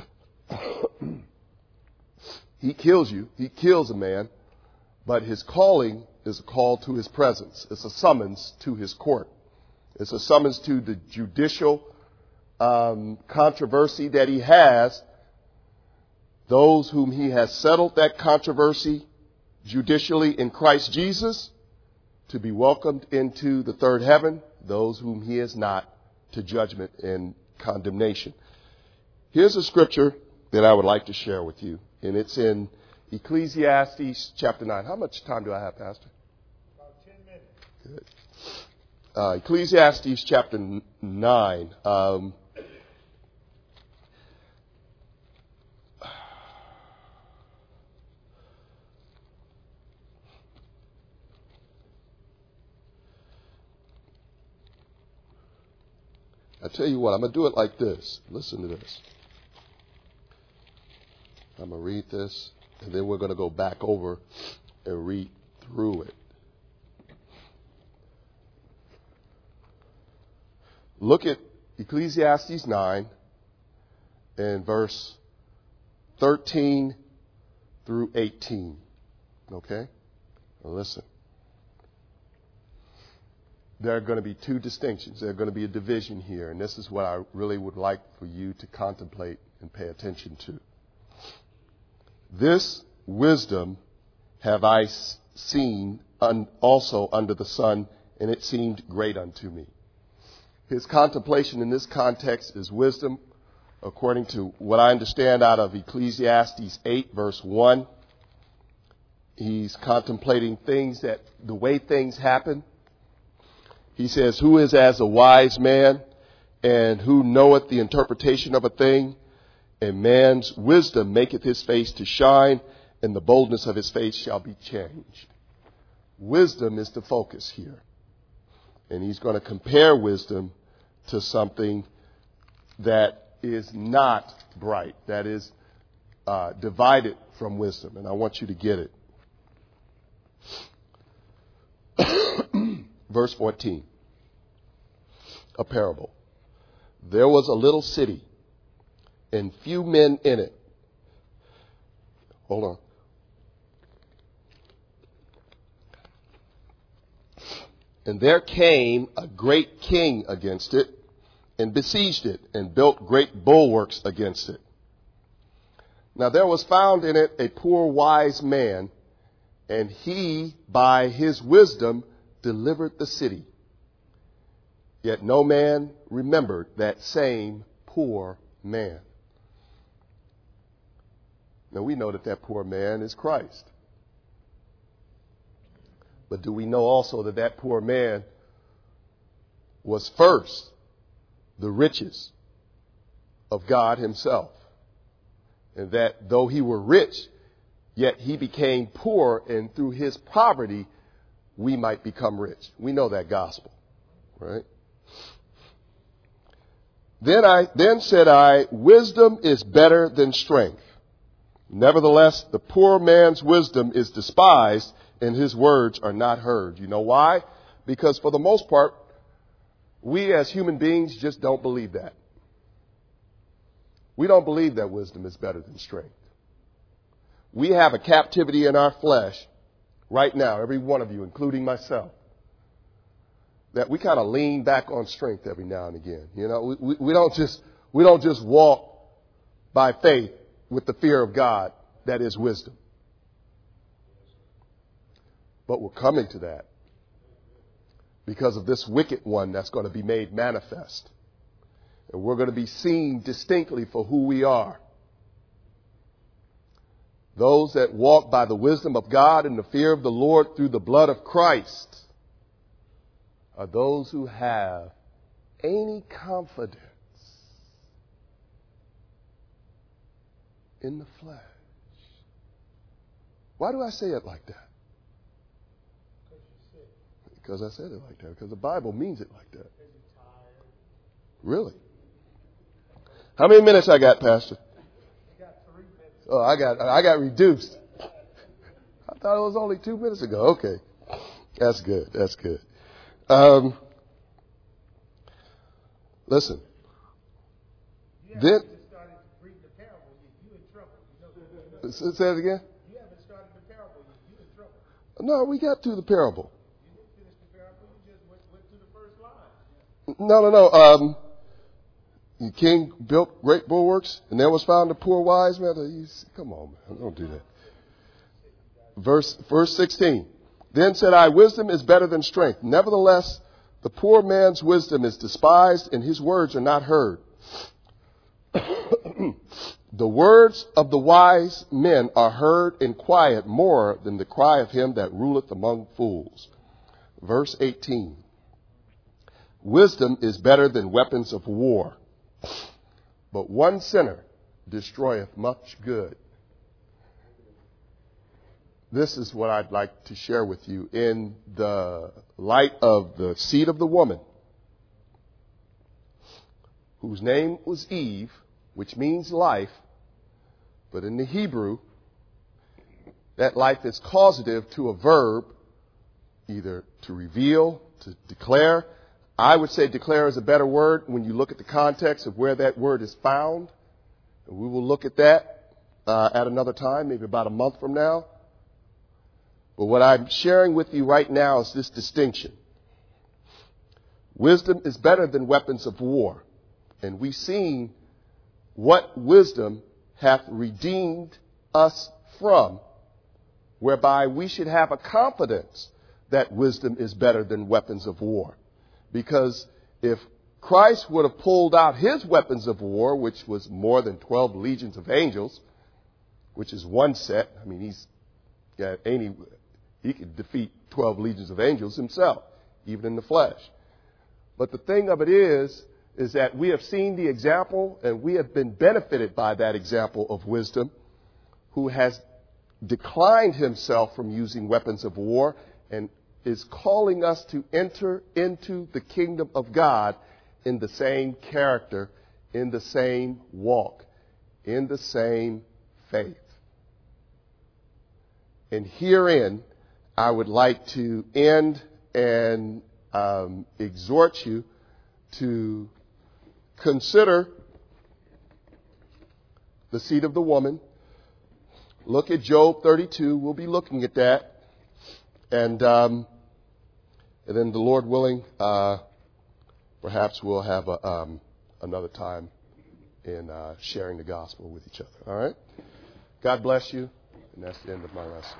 He kills you. He kills a man. But his calling is a call to his presence. It's a summons to his court. It's a summons to the judicial um, controversy that he has. Those whom he has settled that controversy judicially in Christ Jesus to be welcomed into the third heaven. Those whom he has not, to judgment and condemnation. Here's a scripture that I would like to share with you. And it's in Ecclesiastes chapter nine. How much time do I have, Pastor? About ten minutes. Good. Uh, Ecclesiastes chapter nine. Um, I tell you what, I'm going to do it like this. Listen to this. I'm going to read this, and then we're going to go back over and read through it. Look at Ecclesiastes nine and verse thirteen through eighteen. Okay? Now listen. There are going to be two distinctions. There are going to be a division here, and this is what I really would like for you to contemplate and pay attention to. This wisdom have I seen also under the sun, and it seemed great unto me. His contemplation in this context is wisdom, according to what I understand out of Ecclesiastes eight, verse one. He's contemplating things that, the way things happen. He says, who is as a wise man, and who knoweth the interpretation of a thing? And man's wisdom maketh his face to shine, and the boldness of his face shall be changed. Wisdom is the focus here. And he's going to compare wisdom to something that is not bright, that is uh, divided from wisdom. And I want you to get it. Verse fourteen, a parable. There was a little city and few men in it. Hold on. And there came a great king against it and besieged it and built great bulwarks against it. Now there was found in it a poor wise man, and he by his wisdom delivered the city. Yet no man remembered that same poor man. Now we know that that poor man is Christ. But do we know also that that poor man was first the riches of God himself? And that though he were rich, yet he became poor, and through his poverty, we might become rich. We know that gospel, right? Then I, then said I, wisdom is better than strength. Nevertheless, the poor man's wisdom is despised, and his words are not heard. You know why? Because for the most part, we as human beings just don't believe that. We don't believe that wisdom is better than strength. We have a captivity in our flesh right now, every one of you, including myself, that we kind of lean back on strength every now and again. You know, we, we, we don't just we don't just walk by faith with the fear of God that is wisdom. But we're coming to that because of this wicked one that's going to be made manifest. And we're going to be seen distinctly for who we are. Those that walk by the wisdom of God and the fear of the Lord through the blood of Christ are those who have any confidence in the flesh. Why do I say it like that? Because I said it like that. Because the Bible means it like that. Really? How many minutes I got, Pastor? Oh, I got I got reduced. I thought it was only two minutes ago. Okay. That's good. That's good. Um, listen. Then, say it again. You haven't started the parable yet. You're in trouble. No, we got to the parable. You didn't finish the parable. You just went, went to the first line. No, no, no. Um, the king built great bulwarks, and there was found a poor wise man. Come on, man. Don't do that. Verse, verse sixteen. Then said I, wisdom is better than strength. Nevertheless, the poor man's wisdom is despised, and his words are not heard. The words of the wise men are heard in quiet more than the cry of him that ruleth among fools. Verse eighteen. Wisdom is better than weapons of war, but one sinner destroyeth much good. This is what I'd like to share with you in the light of the seed of the woman, whose name was Eve, which means life. But in the Hebrew, that life is causative to a verb, either to reveal, to declare. I would say declare is a better word when you look at the context of where that word is found. And we will look at that uh, at another time, maybe about a month from now. But what I'm sharing with you right now is this distinction. Wisdom is better than weapons of war. And we've seen what wisdom hath redeemed us from, whereby we should have a confidence that wisdom is better than weapons of war. Because if Christ would have pulled out his weapons of war, which was more than twelve legions of angels, which is one set, I mean, he's got any, he could defeat twelve legions of angels himself, even in the flesh. But the thing of it is, is that we have seen the example and we have been benefited by that example of wisdom, who has declined himself from using weapons of war and is calling us to enter into the kingdom of God in the same character, in the same walk, in the same faith. And herein, I would like to end and um, exhort you to consider the seed of the woman. Look at Job thirty-two. We'll be looking at that. And, um, and then the Lord willing, uh, perhaps we'll have a, um, another time in uh, sharing the gospel with each other. All right? God bless you. And that's the end of my lesson.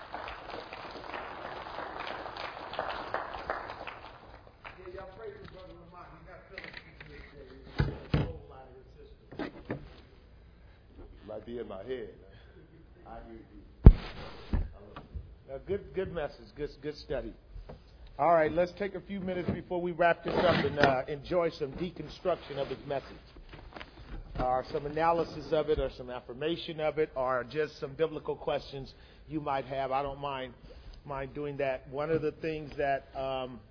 Might be in my head. I hear you. Uh, good, good message. Good, good study. All right, let's take a few minutes before we wrap this up and uh, enjoy some deconstruction of his message, or some analysis of it, or some affirmation of it, or just some biblical questions you might have. I don't mind mind doing that. One of the things that um,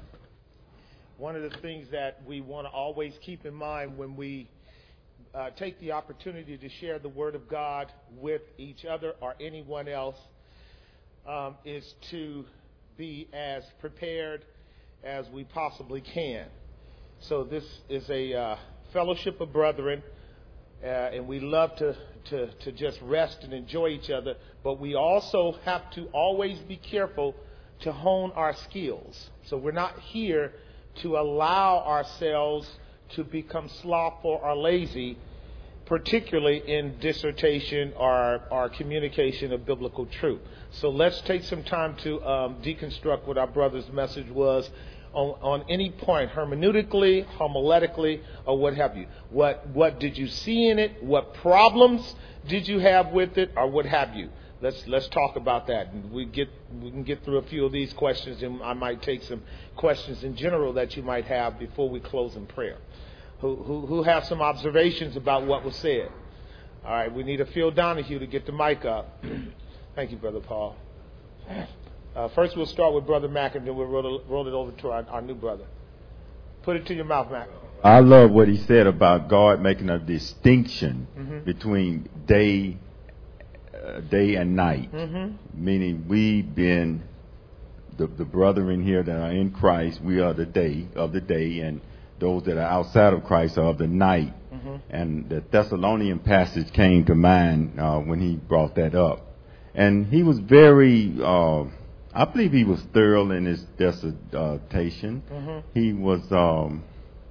one of the things that we want to always keep in mind when we uh, take the opportunity to share the Word of God with each other or anyone else um, is to be as prepared as we possibly can. So this is a uh, fellowship of brethren, uh, and we love to, to, to just rest and enjoy each other, but we also have to always be careful to hone our skills. So we're not here to allow ourselves to become slothful or lazy, particularly in dissertation or, or communication of biblical truth. So let's take some time to um, deconstruct what our brother's message was on, on any point, hermeneutically, homiletically, or what have you. What what did you see in it? What problems did you have with it, or what have you? Let's let's talk about that. And we get we can get through a few of these questions, and I might take some questions in general that you might have before we close in prayer. Who who, who have some observations about what was said? All right, we need a Phil Donahue to get the mic up. Thank you, Brother Paul. Uh, first, we'll start with Brother Mack, and then we'll roll it, roll it over to our, our new brother. Put it to your mouth, Mack. I love what he said about God making a distinction mm-hmm. between day, uh, day and night. Mm-hmm. Meaning, we've been the the brethren here that are in Christ. We are the day of the day, and those that are outside of Christ are of the night. Mm-hmm. And the Thessalonian passage came to mind uh, when he brought that up. And he was very, uh, I believe he was thorough in his dissertation. Mm-hmm. He was, um,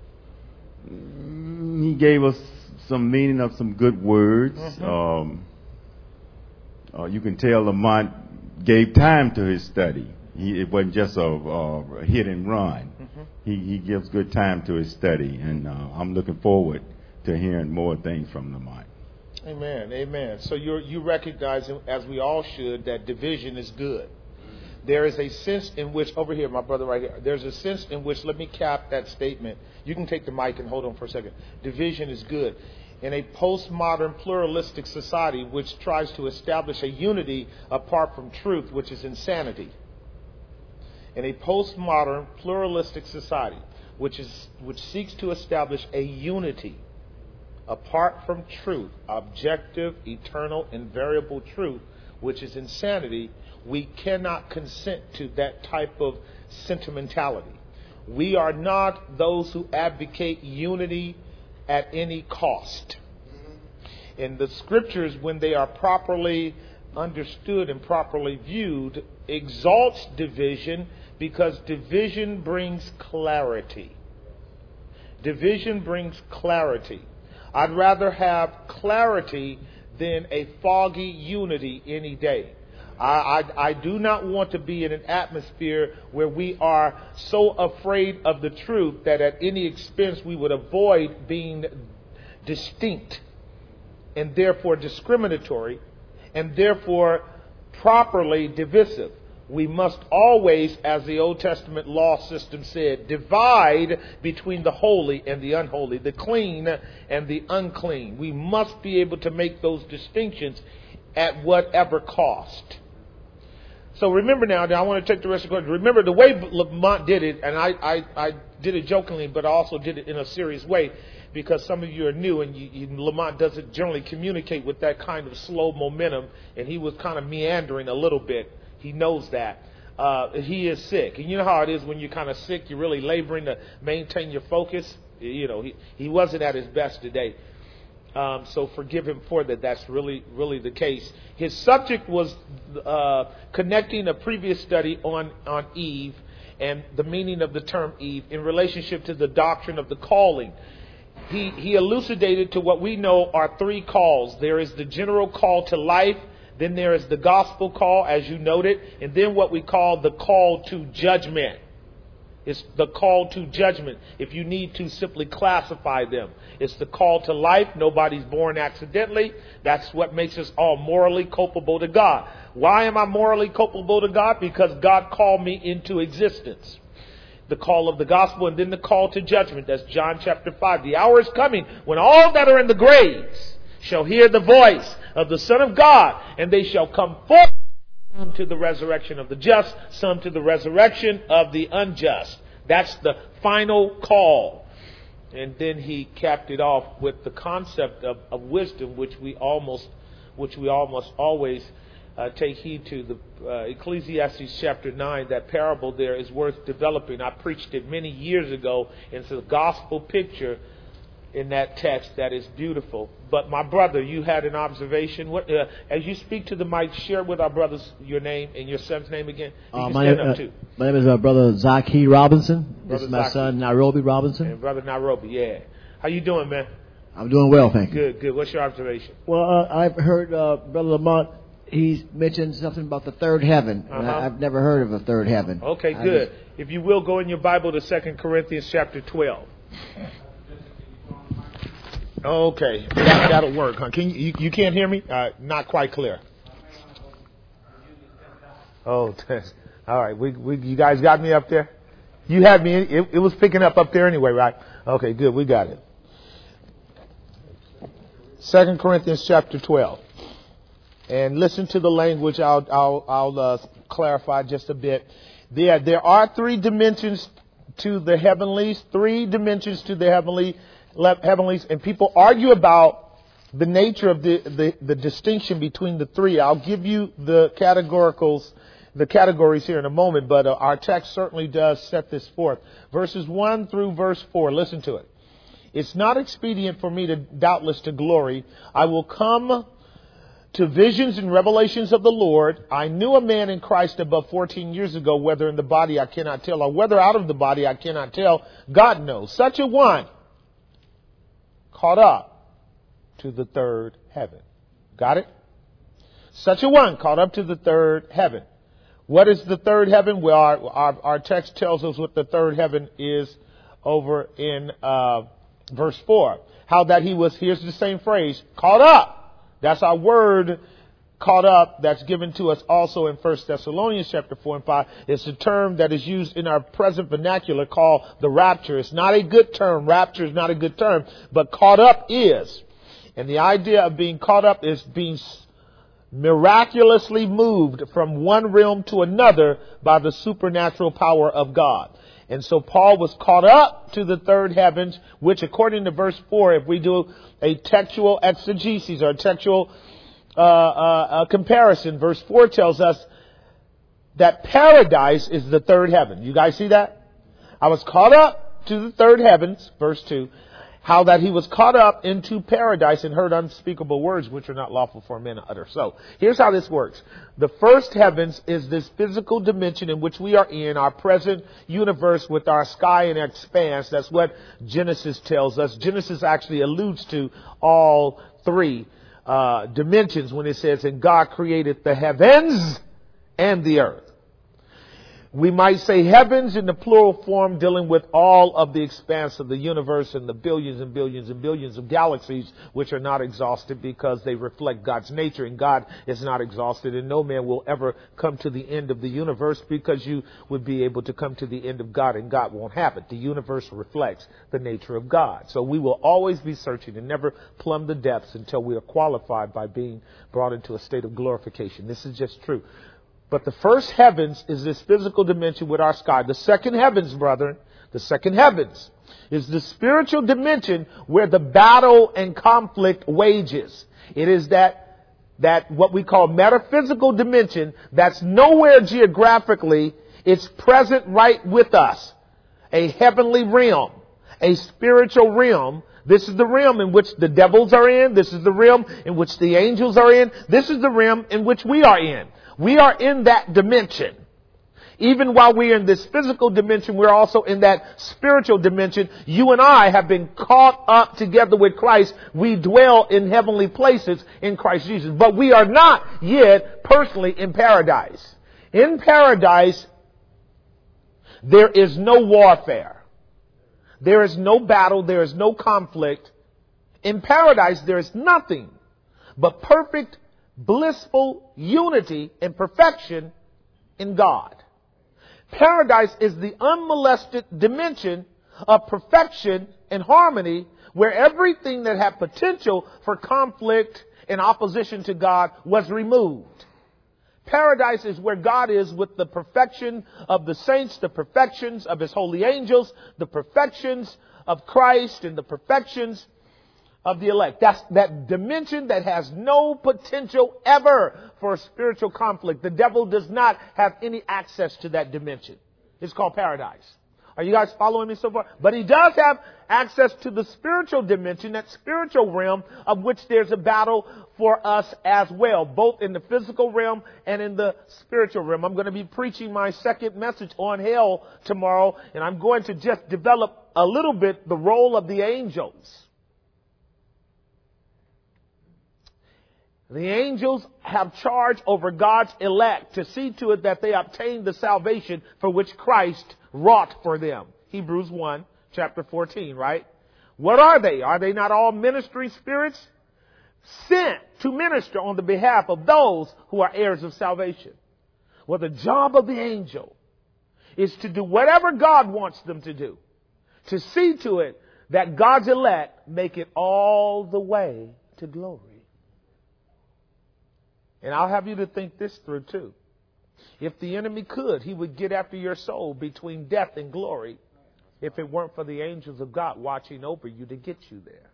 he gave us some meaning of some good words. Mm-hmm. Um, uh, you can tell Lamont gave time to his study. He, it wasn't just a, a hit and run. Mm-hmm. He, he gives good time to his study, and uh, I'm looking forward to hearing more things from Lamont. Amen, amen. So you you recognize, as we all should, that division is good. There is a sense in which, over here, my brother right here, there's a sense in which, let me cap that statement. You can take the mic and hold on for a second. Division is good. In a postmodern pluralistic society which tries to establish a unity apart from truth, which is insanity. In a postmodern pluralistic society which is which seeks to establish a unity apart from truth, objective, eternal, invariable truth, which is insanity, we cannot consent to that type of sentimentality. We are not those who advocate unity at any cost. And the scriptures, when they are properly understood and properly viewed, exalts division because division brings clarity. Division brings clarity. I'd rather have clarity than a foggy unity any day. I, I, I do not want to be in an atmosphere where we are so afraid of the truth that at any expense we would avoid being distinct and therefore discriminatory and therefore properly divisive. We must always, as the Old Testament law system said, divide between the holy and the unholy, the clean and the unclean. We must be able to make those distinctions at whatever cost. So remember now, now I want to take the rest of the question. Remember the way Lamont did it, and I, I, I did it jokingly, but I also did it in a serious way, because some of you are new, and you, you, Lamont doesn't generally communicate with that kind of slow momentum, and he was kind of meandering a little bit. He knows that. Uh, he is sick. And you know how it is when you're kind of sick, you're really laboring to maintain your focus. You know, he, he wasn't at his best today. Um, so forgive him for that. That's really, really the case. His subject was uh, connecting a previous study on, on Eve and the meaning of the term Eve in relationship to the doctrine of the calling. He, he elucidated to what we know are three calls. There is the general call to life. Then there is the gospel call, as you noted. And then what we call the call to judgment. It's the call to judgment, if you need to simply classify them. It's the call to life. Nobody's born accidentally. That's what makes us all morally culpable to God. Why am I morally culpable to God? Because God called me into existence. The call of the gospel, and then the call to judgment. That's John chapter five. The hour is coming when all that are in the graves shall hear the voice of the Son of God, and they shall come forth. Some to the resurrection of the just, some to the resurrection of the unjust. That's the final call. And then he capped it off with the concept of, of wisdom, which we almost, which we almost always uh, take heed to. The uh, Ecclesiastes chapter nine, that parable there is worth developing. I preached it many years ago. It's a gospel picture in that text that is beautiful. But my brother, you had an observation. What, uh, as you speak to the mic, share with our brothers your name and your son's name again. Uh, my, name, uh, my name is uh, Brother Zaki Robinson. Brother this is my Zaki. son, Nairobi Robinson. And Brother Nairobi, yeah. How you doing, man? I'm doing well, thank you. Good, good. What's your observation? Well, uh, I've heard uh, Brother Lamont, he's mentioned something about the third heaven. Uh-huh. And I, I've never heard of a third heaven. Okay, I good. Just, if you will, go in your Bible to Second Corinthians chapter twelve. Okay, that, that'll work, huh? Can you, you, you can't hear me? Uh, not quite clear. Oh, all right. We, we, you guys got me up there? You had me. It, it was picking up up there anyway, right? Okay, good. We got it. Second Corinthians chapter twelve. And listen to the language. I'll, I'll, I'll uh, clarify just a bit. There, there are three dimensions to the heavenlies, three dimensions to the heavenly heavenlies, and people argue about the nature of the, the, the distinction between the three. I'll give you the categoricals, the categories here in a moment, but uh, our text certainly does set this forth. Verses one through verse four, listen to it. It's not expedient for me to doubtless to glory. I will come to visions and revelations of the Lord. I knew a man in Christ above fourteen years ago, whether in the body I cannot tell, or whether out of the body I cannot tell. God knows. Such a one caught up to the third heaven. Got it? Such a one caught up to the third heaven. What is the third heaven? Well, our, our, our text tells us what the third heaven is over in uh, verse four. How that he was, here's the same phrase, caught up. That's our word, caught up, that's given to us also in First Thessalonians chapter four and five. It's a term that is used in our present vernacular called the rapture. It's not a good term. Rapture is not a good term, but caught up is. And the idea of being caught up is being miraculously moved from one realm to another by the supernatural power of God. And so Paul was caught up to the third heavens, which according to verse four, if we do a textual exegesis or a textual uh, uh, uh, comparison, verse four tells us that paradise is the third heaven. You guys see that? I was caught up to the third heavens, verse two. How that he was caught up into paradise and heard unspeakable words which are not lawful for men to utter. So here's how this works. The first heavens is this physical dimension in which we are in, our present universe with our sky and expanse. That's what Genesis tells us. Genesis actually alludes to all three uh, dimensions when it says, and God created the heavens and the earth. We might say heavens in the plural form, dealing with all of the expanse of the universe and the billions and billions and billions of galaxies, which are not exhausted because they reflect God's nature, and God is not exhausted, and no man will ever come to the end of the universe, because you would be able to come to the end of God and God won't have it. The universe reflects the nature of God. So we will always be searching and never plumb the depths until we are qualified by being brought into a state of glorification. This is just true. But the first heavens is this physical dimension with our sky. The second heavens, brethren, the second heavens is the spiritual dimension where the battle and conflict wages. It is that, that what we call metaphysical dimension that's nowhere geographically. It's present right with us. A heavenly realm, a spiritual realm. This is the realm in which the devils are in. This is the realm in which the angels are in. This is the realm in which we are in. We are in that dimension. Even while we are in this physical dimension, we're also in that spiritual dimension. You and I have been caught up together with Christ. We dwell in heavenly places in Christ Jesus. But we are not yet personally in paradise. In paradise, there is no warfare. There is no battle. There is no conflict. In paradise, there is nothing but perfect, blissful unity and perfection in God. Paradise is the unmolested dimension of perfection and harmony, where everything that had potential for conflict and opposition to God was removed. Paradise is where God is with the perfection of the saints, the perfections of His holy angels, the perfections of Christ, and the perfections of the elect. That's that dimension that has no potential ever for a spiritual conflict. The devil does not have any access to that dimension. It's called paradise. Are you guys following me so far? But he does have access to the spiritual dimension, that spiritual realm of which there's a battle for us as well, both in the physical realm and in the spiritual realm. I'm going to be preaching my second message on hell tomorrow, and I'm going to just develop a little bit the role of the angels. The angels have charge over God's elect to see to it that they obtain the salvation for which Christ wrought for them. Hebrews one, chapter fourteen, right? What are they? Are they not all ministry spirits sent to minister on the behalf of those who are heirs of salvation? Well, the job of the angel is to do whatever God wants them to do, to see to it that God's elect make it all the way to glory. And I'll have you to think this through too. If the enemy could, he would get after your soul between death and glory if it weren't for the angels of God watching over you to get you there.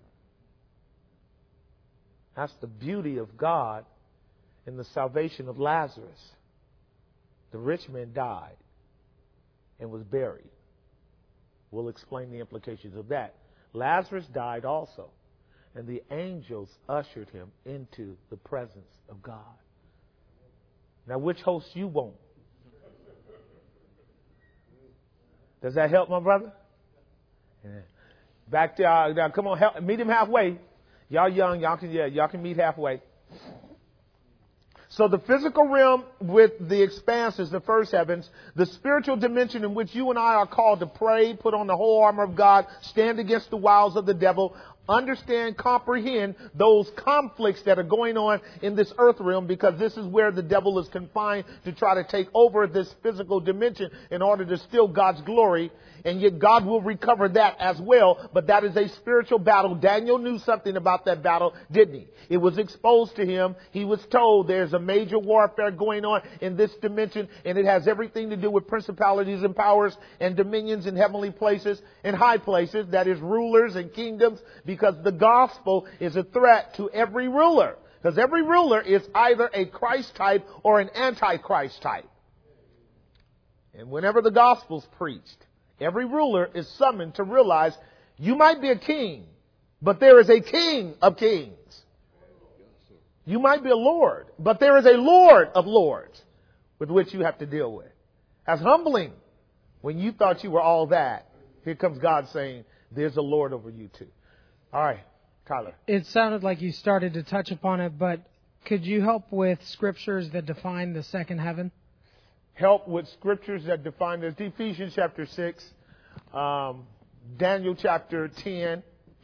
That's the beauty of God in the salvation of Lazarus. The rich man died and was buried. We'll explain the implications of that. Lazarus died also, and the angels ushered him into the presence of God. Now, which host you want? Does that help, my brother? Yeah. Back to uh, now, come on, help, meet him halfway. Y'all young, y'all can yeah, y'all can meet halfway. So the physical realm with the expanse is the first heavens. The spiritual dimension in which you and I are called to pray, put on the whole armor of God, stand against the wiles of the devil, understand, comprehend those conflicts that are going on in this earth realm, because this is where the devil is confined to try to take over this physical dimension in order to steal God's glory. And yet God will recover that as well. But that is a spiritual battle. Daniel knew something about that battle, didn't he? It was exposed to him. He was told there's a major warfare going on in this dimension, and it has everything to do with principalities and powers and dominions in heavenly places and high places, that is rulers and kingdoms, because the gospel is a threat to every ruler. Because every ruler is either a Christ type or an antichrist type. And whenever the gospel's preached, every ruler is summoned to realize you might be a king, but there is a king of kings. You might be a lord, but there is a Lord of lords with which you have to deal with. That's humbling. When you thought you were all that, here comes God saying, there's a Lord over you too. All right, Tyler. It sounded like you started to touch upon it, but could you help with scriptures that define the second heaven? help with scriptures that define this. Ephesians chapter six, um, Daniel chapter ten.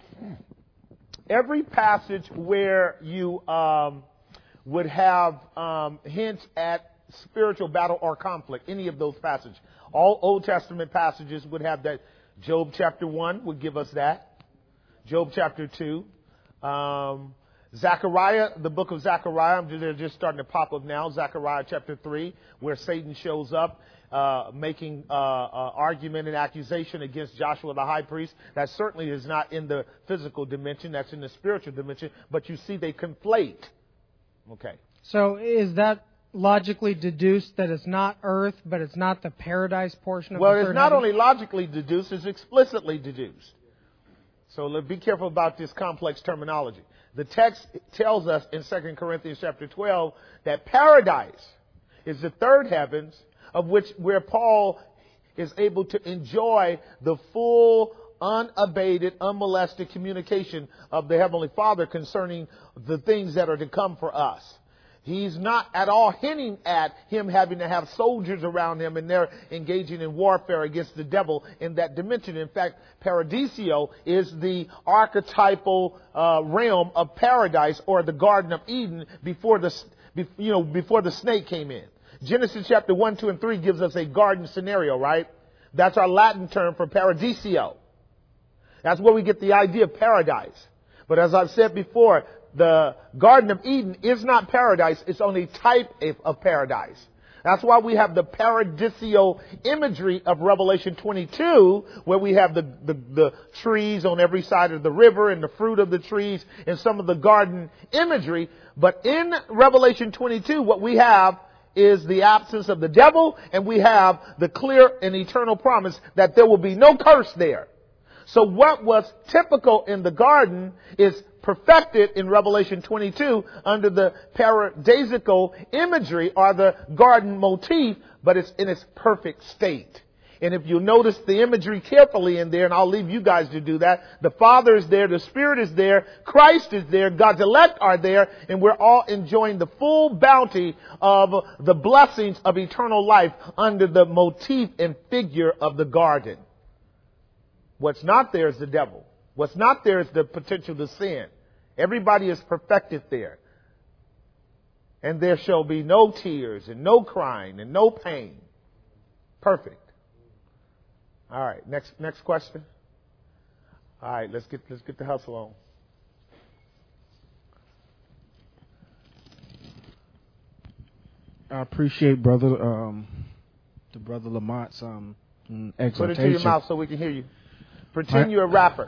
Every passage where you um, would have um, hints at spiritual battle or conflict, any of those passages. All Old Testament passages would have that. Job chapter one would give us that. Job chapter two. Um, Zechariah, the book of Zechariah, I'm just, they're just starting to pop up now. Zechariah chapter three, where Satan shows up, uh, making uh, uh, argument and accusation against Joshua the high priest. That certainly is not in the physical dimension. That's in the spiritual dimension. But you see, they conflate. Okay. So is that logically deduced that it's not earth, but it's not the paradise portion of well, the third it's not heaven? only logically deduced, it's explicitly deduced. So let's be careful about this complex terminology. The text tells us in Second Corinthians chapter twelve that paradise is the third heavens, of which where Paul is able to enjoy the full, unabated, unmolested communication of the Heavenly Father concerning the things that are to come for us. He's not at all hinting at him having to have soldiers around him and they're engaging in warfare against the devil in that dimension. In fact, Paradiso is the archetypal uh, realm of paradise, or the Garden of Eden, before the you know before the snake came in. Genesis chapter one, two, and three gives us a garden scenario, right? That's our Latin term for Paradiso. That's where we get the idea of paradise. But as I've said before, the Garden of Eden is not paradise. It's only a type of paradise. That's why we have the paradisial imagery of Revelation twenty-two, where we have the, the, the trees on every side of the river and the fruit of the trees and some of the garden imagery. But in Revelation twenty-two, what we have is the absence of the devil, and we have the clear and eternal promise that there will be no curse there. So what was typical in the garden is perfected in Revelation twenty-two under the paradisical imagery, or the garden motif, but it's in its perfect state. And if you notice the imagery carefully in there, and I'll leave you guys to do that, the Father is there, the Spirit is there, Christ is there, God's elect are there, and we're all enjoying the full bounty of the blessings of eternal life under the motif and figure of the garden. What's not there is the devil. What's not there is the potential to sin. Everybody is perfected there. And there shall be no tears and no crying and no pain. Perfect. All right, next next question. All right, let's get let's get the hustle on. I appreciate brother um, the brother Lamont's um, exhortation. Put it to your mouth so we can hear you. Pretend you're a rapper.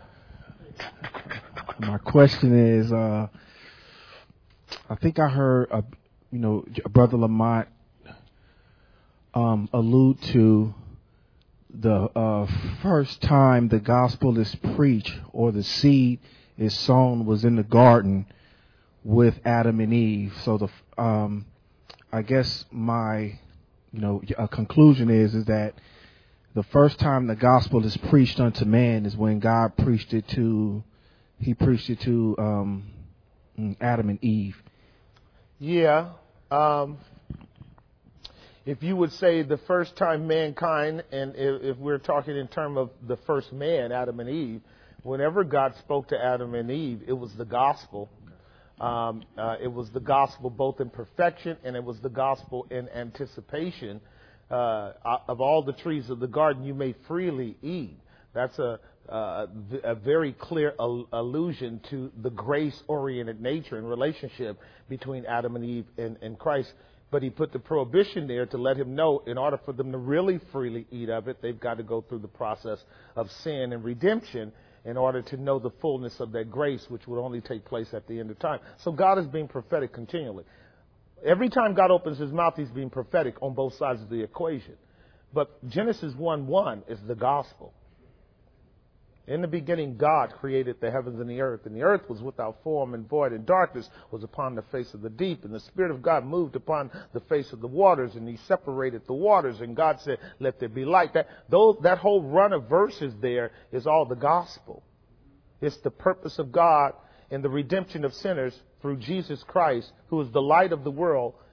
My question is, uh, I think I heard, uh, you know, Brother Lamont um, allude to the uh, first time the gospel is preached or the seed is sown was in the garden with Adam and Eve. So the, um, I guess my, you know, a conclusion is is that the first time the gospel is preached unto man is when God preached it to, he preached it to um, Adam and Eve. Yeah. Um, if you would say the first time mankind, and if, if we're talking in terms of the first man, Adam and Eve, whenever God spoke to Adam and Eve, it was the gospel. Um, uh, it was the gospel both in perfection, and it was the gospel in anticipation. Uh, of all the trees of the garden you may freely eat. That's a, uh, a very clear al- allusion to the grace-oriented nature and relationship between Adam and Eve and, and Christ. But he put the prohibition there to let him know in order for them to really freely eat of it, they've got to go through the process of sin and redemption in order to know the fullness of that grace, which would only take place at the end of time. So God is being prophetic continually. Every time God opens his mouth, he's being prophetic on both sides of the equation. But Genesis one one is the gospel. In the beginning, God created the heavens and the earth, and the earth was without form and void, and darkness was upon the face of the deep, and the Spirit of God moved upon the face of the waters, and he separated the waters, and God said, let there be light. That, those, that whole run of verses there is all the gospel. It's the purpose of God in the redemption of sinners through Jesus Christ, who is the light of the world,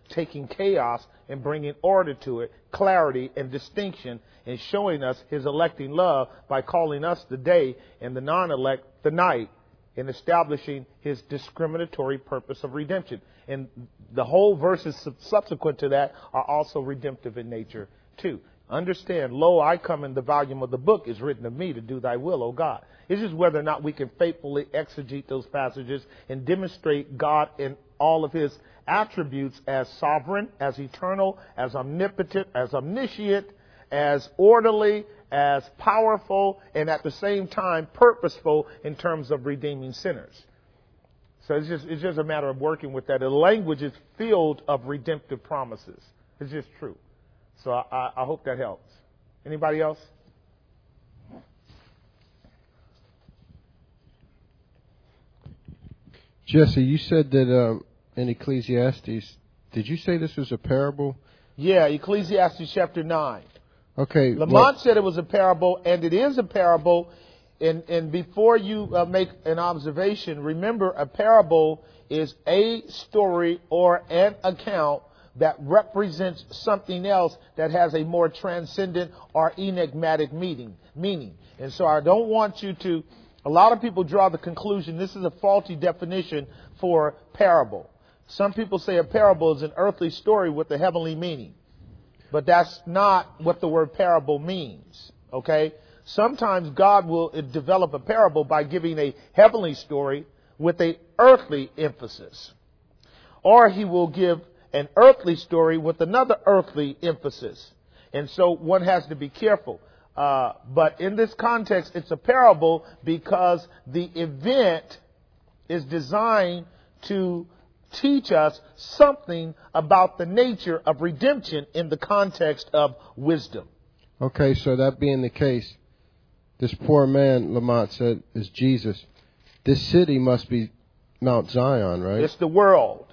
taking chaos and bringing order to it, clarity and distinction, and showing us his electing love by calling us the day and the non-elect the night, and establishing his discriminatory purpose of redemption. And the whole verses subsequent to that are also redemptive in nature too. Understand, lo, I come in the volume of the book is written of me to do thy will, O God. It's just whether or not we can faithfully exegete those passages and demonstrate God in all of his attributes as sovereign, as eternal, as omnipotent, as omniscient, as orderly, as powerful, and at the same time purposeful in terms of redeeming sinners. So it's just, it's just a matter of working with that. The language is filled of redemptive promises. It's just true. So I, I hope that helps. Anybody else? Jesse, you said that um, in Ecclesiastes, did you say this was a parable? Yeah, Ecclesiastes chapter nine. Okay. Lamont well, said it was a parable, and it is a parable. And, and before you uh, make an observation, remember a parable is a story or an account that represents something else that has a more transcendent or enigmatic meaning. meaning. And so I don't want you to, a lot of people draw the conclusion this is a faulty definition for parable. Some people say a parable is an earthly story with a heavenly meaning. But that's not what the word parable means, okay? Sometimes God will develop a parable by giving a heavenly story with a earthly emphasis. Or he will give an earthly story with another earthly emphasis. And so one has to be careful. Uh, but in this context, it's a parable because the event is designed to teach us something about the nature of redemption in the context of wisdom. Okay, so that being the case, this poor man, Lamont said, is Jesus. This city must be Mount Zion, right? It's the world.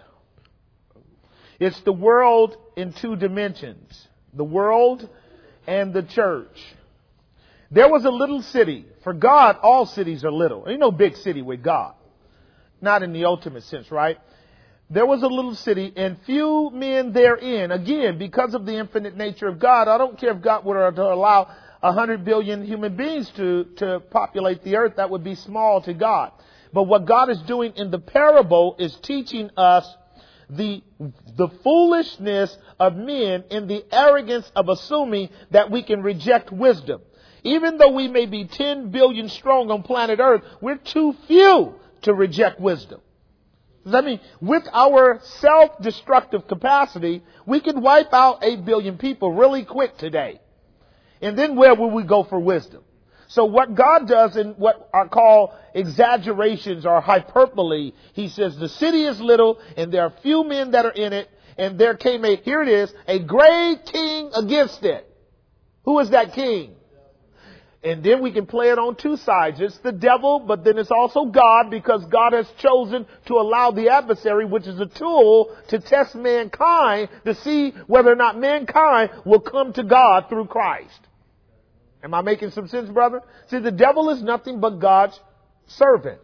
It's the world in two dimensions. The world and the church. There was a little city. For God, all cities are little. Ain't no big city with God. Not in the ultimate sense, right? There was a little city and few men therein. Again, because of the infinite nature of God, I don't care if God were to allow a hundred billion human beings to, to populate the earth. That would be small to God. But what God is doing in the parable is teaching us the, the foolishness of men in the arrogance of assuming that we can reject wisdom. Even though we may be ten billion strong on planet earth, we're too few to reject wisdom. Does that mean with our self-destructive capacity, we can wipe out eight billion people really quick today? And then where will we go for wisdom? So what God does in what are called exaggerations or hyperbole, he says the city is little and there are few men that are in it. And there came a, here it is, a great king against it. Who is that king? And then we can play it on two sides. It's the devil, but then it's also God, because God has chosen to allow the adversary, which is a tool to test mankind, to see whether or not mankind will come to God through Christ. Am I making some sense, brother? See, the devil is nothing but God's servant.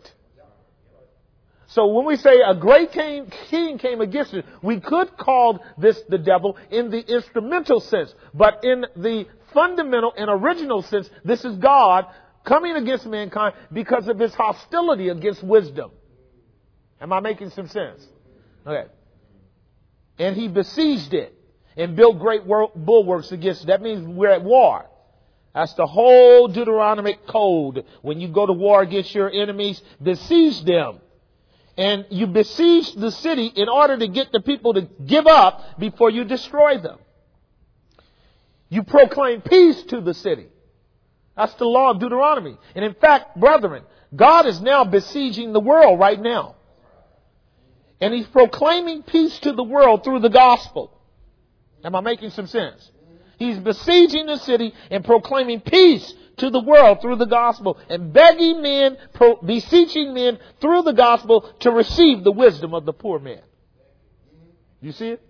So when we say a great king, king came against it, we could call this the devil in the instrumental sense. But in the fundamental and original sense, this is God coming against mankind because of his hostility against wisdom. Am I making some sense? Okay. And he besieged it and built great bulwarks against it. That means we're at war. That's the whole Deuteronomic code. When you go to war against your enemies, besiege them. And you besiege the city in order to get the people to give up before you destroy them. You proclaim peace to the city. That's the law of Deuteronomy. And in fact, brethren, God is now besieging the world right now. And he's proclaiming peace to the world through the gospel. Am I making some sense? He's besieging the city and proclaiming peace to the world through the gospel and begging men, pro, beseeching men through the gospel to receive the wisdom of the poor man. You see it?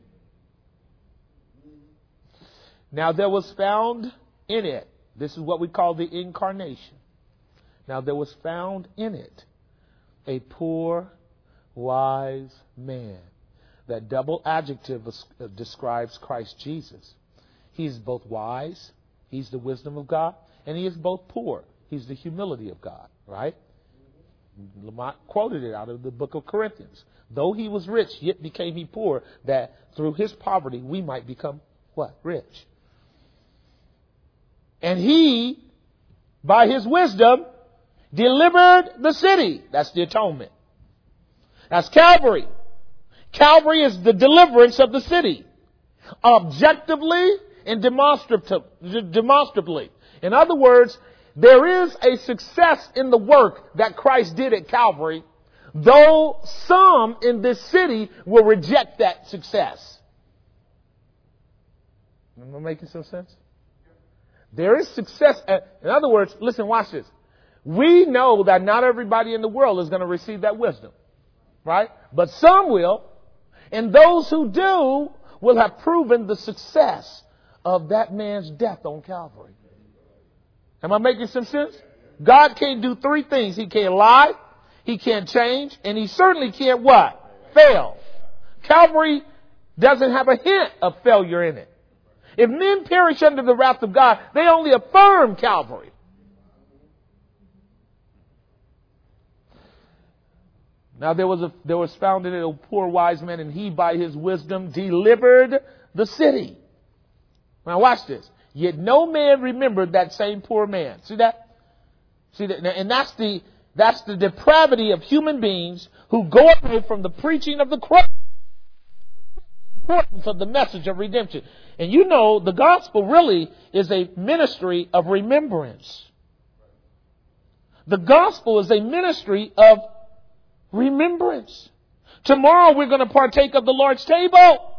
Now there was found in it, this is what we call the incarnation. Now there was found in it a poor, wise man. that double adjective describes Christ Jesus. He is both wise, he's the wisdom of God, and he is both poor. He's the humility of God, right? Lamont quoted it out of the book of Corinthians. Though he was rich, yet became he poor, that through his poverty we might become what? Rich. And he, by his wisdom, delivered the city. That's the atonement. That's Calvary. Calvary is the deliverance of the city. Objectively and demonstrably. In other words, there is a success in the work that Christ did at Calvary, though some in this city will reject that success. Am I making some sense? There is success. In other words, listen, watch this. We know that not everybody in the world is going to receive that wisdom, right? But some will. And those who do will have proven the success of that man's death on Calvary. Am I making some sense? God can't do three things. He can't lie, he can't change, and he certainly can't what? Fail. Calvary doesn't have a hint of failure in it. If men perish under the wrath of God, they only affirm Calvary. Now there was a there was found in it a poor wise man, and he by his wisdom delivered the city. Now watch this. Yet no man remembered that same poor man. See that? See that? And that's the that's the depravity of human beings who go away from the preaching of the cross. Importance of the message of redemption. And you know, the gospel really is a ministry of remembrance. The gospel is a ministry of remembrance. Tomorrow we're going to partake of the Lord's table.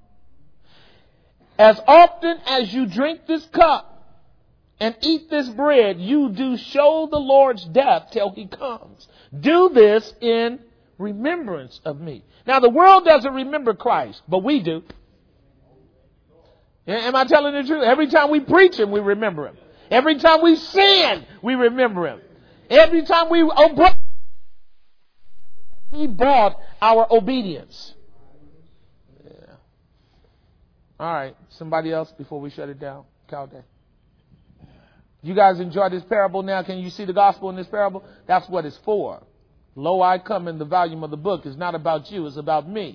As often as you drink this cup and eat this bread, you do show the Lord's death till he comes. Do this in remembrance of me. Now, the world doesn't remember Christ, but we do. Am I telling the truth? Every time we preach him, we remember him. Every time we sin, we remember him. Every time we obey, he bought our obedience. Yeah. All right. Somebody else before we shut it down. Calday. You guys enjoy this parable now? Can you see the gospel in this parable? That's what it's for. Lo, I come in the volume of the book. It's not about you. It's about me.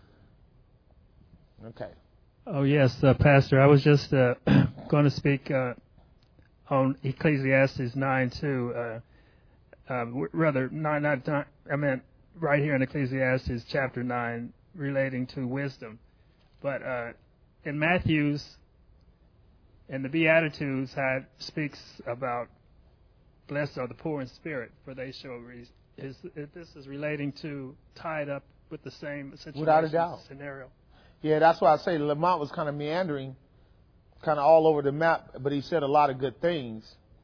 Okay. Oh, yes, uh, Pastor. I was just uh, going to speak uh, on Ecclesiastes nine two. Uh, uh, rather, nine, not, not, I meant right here in Ecclesiastes chapter nine relating to wisdom. But uh, in Matthew's, in the Beatitudes, it speaks about blessed are the poor in spirit, for they shall reason. Is, this is relating to tied up with the same situation, without a doubt scenario. Yeah, that's why I say Lamont was kind of meandering, kind of all over the map, but he said a lot of good things.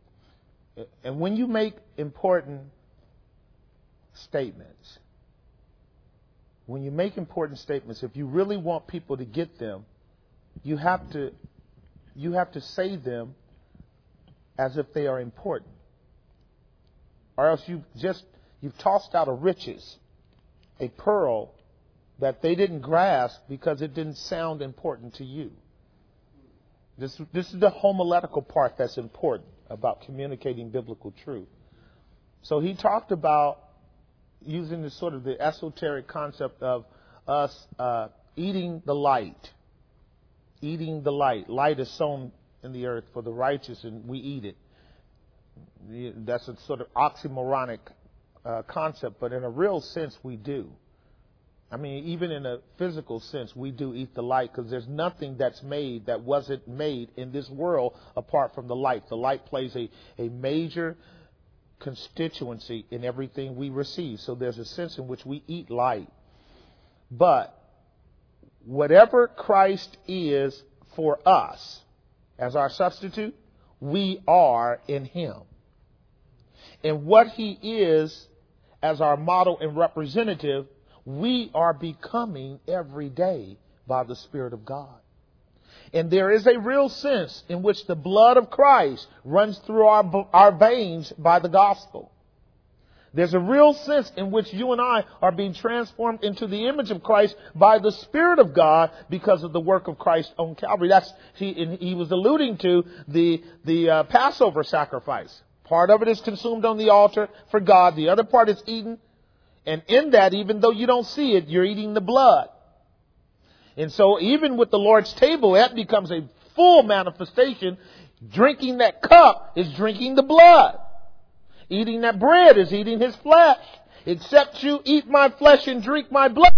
And when you make important statements, when you make important statements, if you really want people to get them, you have to you have to say them as if they are important, or else you just You've tossed out of riches a pearl that they didn't grasp because it didn't sound important to you. This, this is the homiletical part that's important about communicating biblical truth. So he talked about using the sort of the esoteric concept of us uh, eating the light. Eating the light. Light is sown in the earth for the righteous, and we eat it. That's a sort of oxymoronic Uh, concept, but in a real sense we do. I mean, even in a physical sense, we do eat the light, because there's nothing that's made that wasn't made in this world apart from the light. The light plays a, a major constituency in everything we receive. So there's a sense in which we eat light. But whatever Christ is for us as our substitute, we are in him. And what he is as our model and representative, we are becoming every day by the Spirit of God. And there is a real sense in which the blood of Christ runs through our, our veins by the gospel. There's a real sense in which you and I are being transformed into the image of Christ by the Spirit of God because of the work of Christ on Calvary. That's he, and he was alluding to the the uh, Passover sacrifice. Part of it is consumed on the altar for God. The other part is eaten. And in that, even though you don't see it, you're eating the blood. And so even with the Lord's table, that becomes a full manifestation. Drinking that cup is drinking the blood. Eating that bread is eating his flesh. Except you eat my flesh and drink my blood.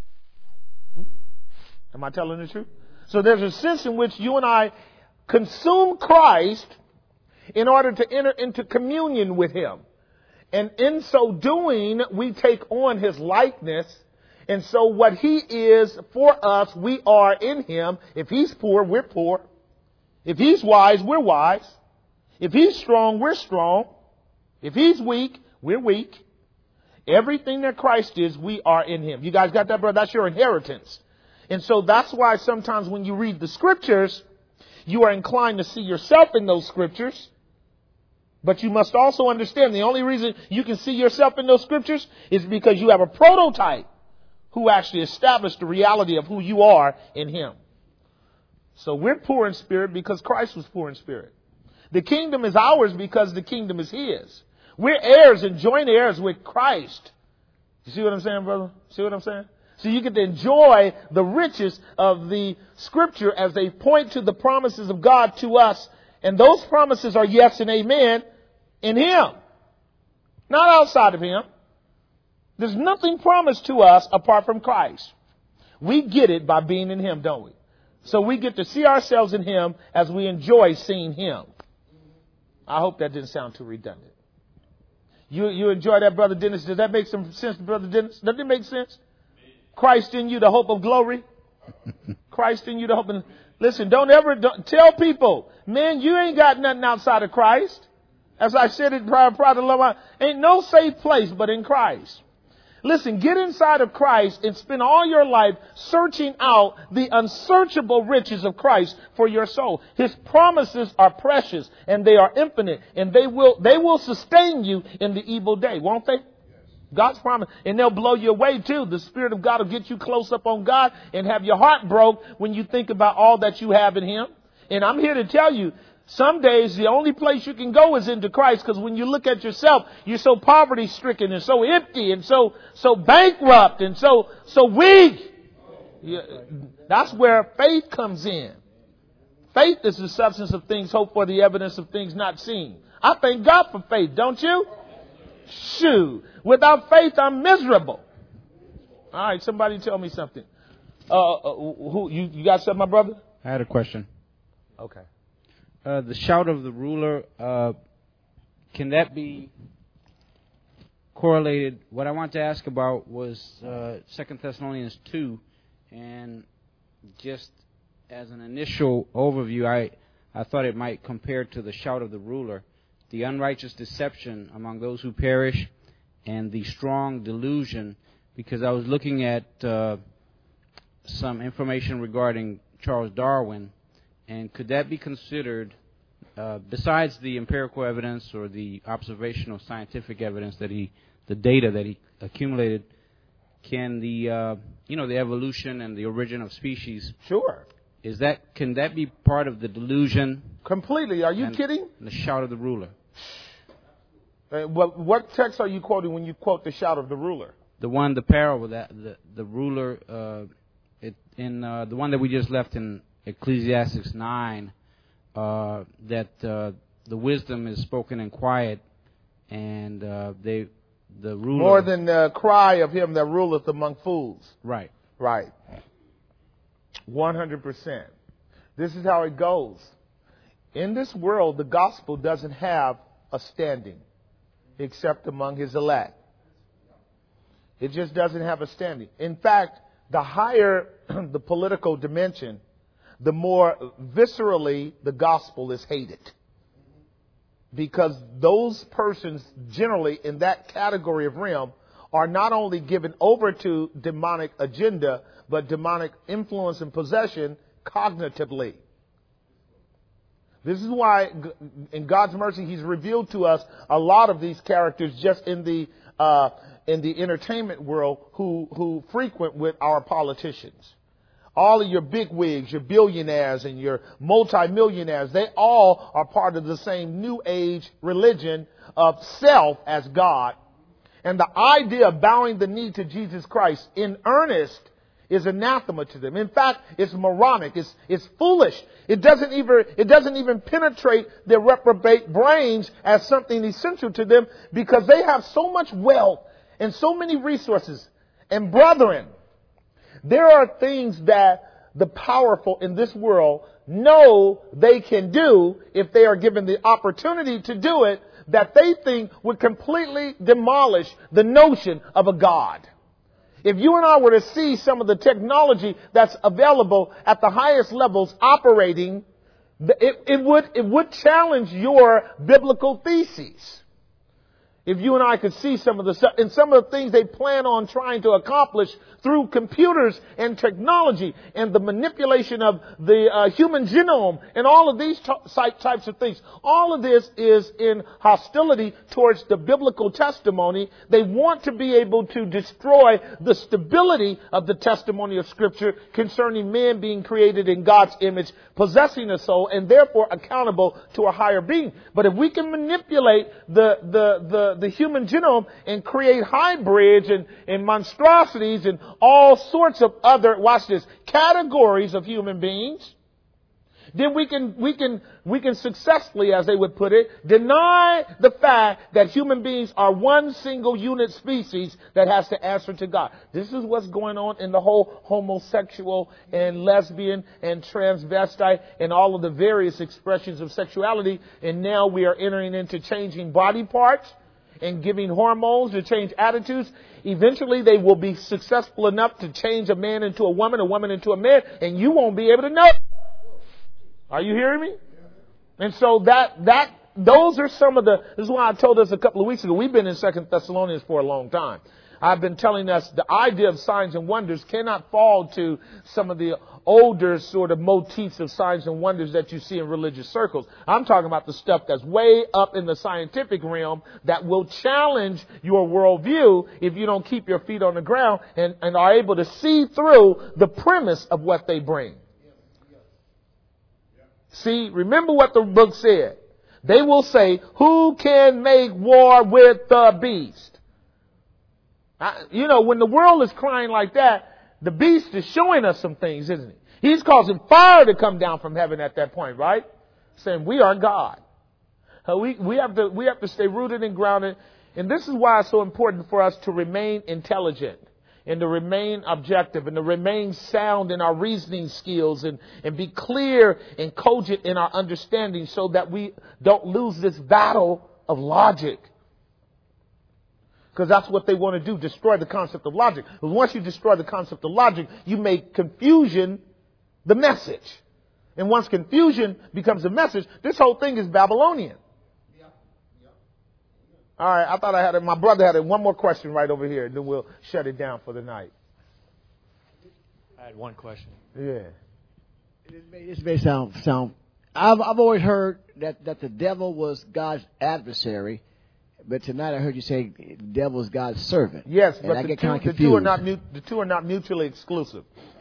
Am I telling the truth? So there's a sense in which you and I consume Christ in order to enter into communion with him. And in so doing, we take on his likeness. And so what he is for us, we are in him. If he's poor, we're poor. If he's wise, we're wise. If he's strong, we're strong. If he's weak, we're weak. Everything that Christ is, we are in him. You guys got that, brother? That's your inheritance. And so that's why sometimes when you read the scriptures, you are inclined to see yourself in those scriptures. But you must also understand the only reason you can see yourself in those scriptures is because you have a prototype who actually established the reality of who you are in him. So we're poor in spirit because Christ was poor in spirit. The kingdom is ours because the kingdom is his. We're heirs and joint heirs with Christ. You see what I'm saying, brother? See what I'm saying? So you get to enjoy the riches of the scripture as they point to the promises of God to us. And those promises are yes and amen in him. Not outside of him. There's nothing promised to us apart from Christ. We get it by being in him, don't we? So we get to see ourselves in him as we enjoy seeing him. I hope that didn't sound too redundant. You you enjoy that, Brother Dennis? Does that make some sense, Brother Dennis? Does it make sense? Christ in you, the hope of glory. Christ in you, the hope of... Listen, don't ever don't, tell people, man, you ain't got nothing outside of Christ. As I said it prior, prior to love, ain't no safe place but in Christ. Listen, get inside of Christ and spend all your life searching out the unsearchable riches of Christ for your soul. His promises are precious and they are infinite, and they will they will sustain you in the evil day, won't they? God's promise. And they'll blow you away too. The Spirit of God will get you close up on God and have your heart broke when you think about all that you have in him. And I'm here to tell you, some days the only place you can go is into Christ, because when you look at yourself, you're so poverty stricken and so empty and so so bankrupt and so so weak. Yeah, that's where faith comes in. Faith is the substance of things hoped for, the evidence of things not seen. I thank God for faith, don't you? Shoot, without faith I'm miserable. All right, somebody tell me something. Uh, uh who you you got something, my brother? I had a question. Okay. Uh, the shout of the ruler, uh, can that be correlated? What I want to ask about was uh, Second Thessalonians two, and just as an initial overview, I, I thought it might compare to the shout of the ruler, the unrighteous deception among those who perish, and the strong delusion, because I was looking at uh, some information regarding Charles Darwin. And could that be considered, uh, besides the empirical evidence or the observational scientific evidence that he, the data that he accumulated, can the, uh, you know, the evolution and the origin of species? Sure. Is that, can that be part of the delusion? Completely. Are you and, kidding? And the shout of the ruler. Uh, what, what text are you quoting when you quote the shout of the ruler? The one, the parable that the the ruler, uh, it in uh, the one that we just left in Ecclesiastes nine, uh, that uh, the wisdom is spoken in quiet, and uh, they, the ruler... More than the cry of him that ruleth among fools. Right. Right. one hundred percent. This is how it goes. In this world, the gospel doesn't have a standing except among his elect. It just doesn't have a standing. In fact, the higher the political dimension, the more viscerally the gospel is hated. Because those persons generally in that category of realm are not only given over to demonic agenda, but demonic influence and possession cognitively. This is why, in God's mercy, He's revealed to us a lot of these characters just in the uh, in the entertainment world who who frequent with our politicians. All of your bigwigs, your billionaires, and your multimillionaires, they all are part of the same New Age religion of self as God. And the idea of bowing the knee to Jesus Christ in earnest is anathema to them. In fact, it's moronic. It's, it's foolish. It doesn't even, it doesn't even penetrate their reprobate brains as something essential to them because they have so much wealth and so many resources. And brethren, there are things that the powerful in this world know they can do if they are given the opportunity to do it, that they think would completely demolish the notion of a God. If you and I were to see some of the technology that's available at the highest levels operating, it, it would, it would challenge your biblical theses. If you and I could see some of the stuff and some of the things they plan on trying to accomplish through computers and technology and the manipulation of the uh, human genome and all of these t- types of things. All of this is in hostility towards the biblical testimony. They want to be able to destroy the stability of the testimony of Scripture concerning man being created in God's image, possessing a soul, and therefore accountable to a higher being. But if we can manipulate the the the the human genome and create hybrids and, and monstrosities and all sorts of other, watch this, categories of human beings, then we can, we can, we can successfully, as they would put it, deny the fact that human beings are one single unit species that has to answer to God. This is what's going on in the whole homosexual and lesbian and transvestite and all of the various expressions of sexuality. And now we are entering into changing body parts and giving hormones to change attitudes. Eventually they will be successful enough to change a man into a woman, a woman into a man, and you won't be able to know. Are you hearing me? And so that, that, those are some of the, this is why I told us a couple of weeks ago, we've been in Second Thessalonians for a long time. I've been telling us the idea of signs and wonders cannot fall to some of the older sort of motifs of signs and wonders that you see in religious circles. I'm talking about the stuff that's way up in the scientific realm that will challenge your worldview if you don't keep your feet on the ground and, and are able to see through the premise of what they bring. See, remember what the book said. They will say, who can make war with the beast? I, you know, when the world is crying like that, the beast is showing us some things, isn't he? He's causing fire to come down from heaven at that point, right? Saying, we are God. Uh, we, we have to, we have to stay rooted and grounded. And this is why it's so important for us to remain intelligent and to remain objective and to remain sound in our reasoning skills and, and be clear and cogent in our understanding so that we don't lose this battle of logic. Because that's what they want to do, destroy the concept of logic. But once you destroy the concept of logic, you make confusion the message. And once confusion becomes a message, this whole thing is Babylonian. All right, I thought I had it. My brother had it. One more question right over here, and then we'll shut it down for the night. I had one question. Yeah. This may, this may sound sound. I've I've always heard that, that the devil was God's adversary, but tonight I heard you say the devil is God's servant. Yes, and but I the get two, kind of the confused. two are not mu- the two are not mutually exclusive.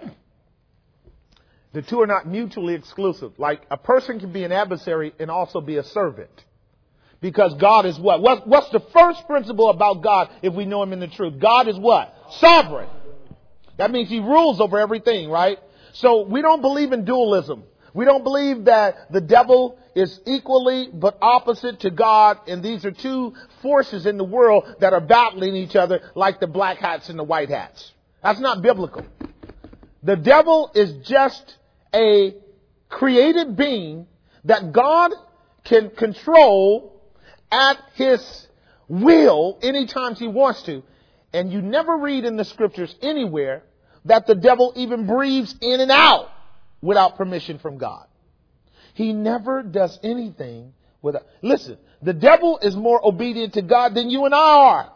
The two are not mutually exclusive. Like a person can be an adversary and also be a servant. Because God is what? what? What's the first principle about God if we know Him in the truth? God is what? Sovereign. That means He rules over everything, right? So we don't believe in dualism. We don't believe that the devil is equally but opposite to God, and these are two forces in the world that are battling each other like the black hats and the white hats. That's not biblical. The devil is just a created being that God can control at His will anytime He wants to. And you never read in the scriptures anywhere that the devil even breathes in and out without permission from God. He never does anything without. Listen, the devil is more obedient to God than you and I are.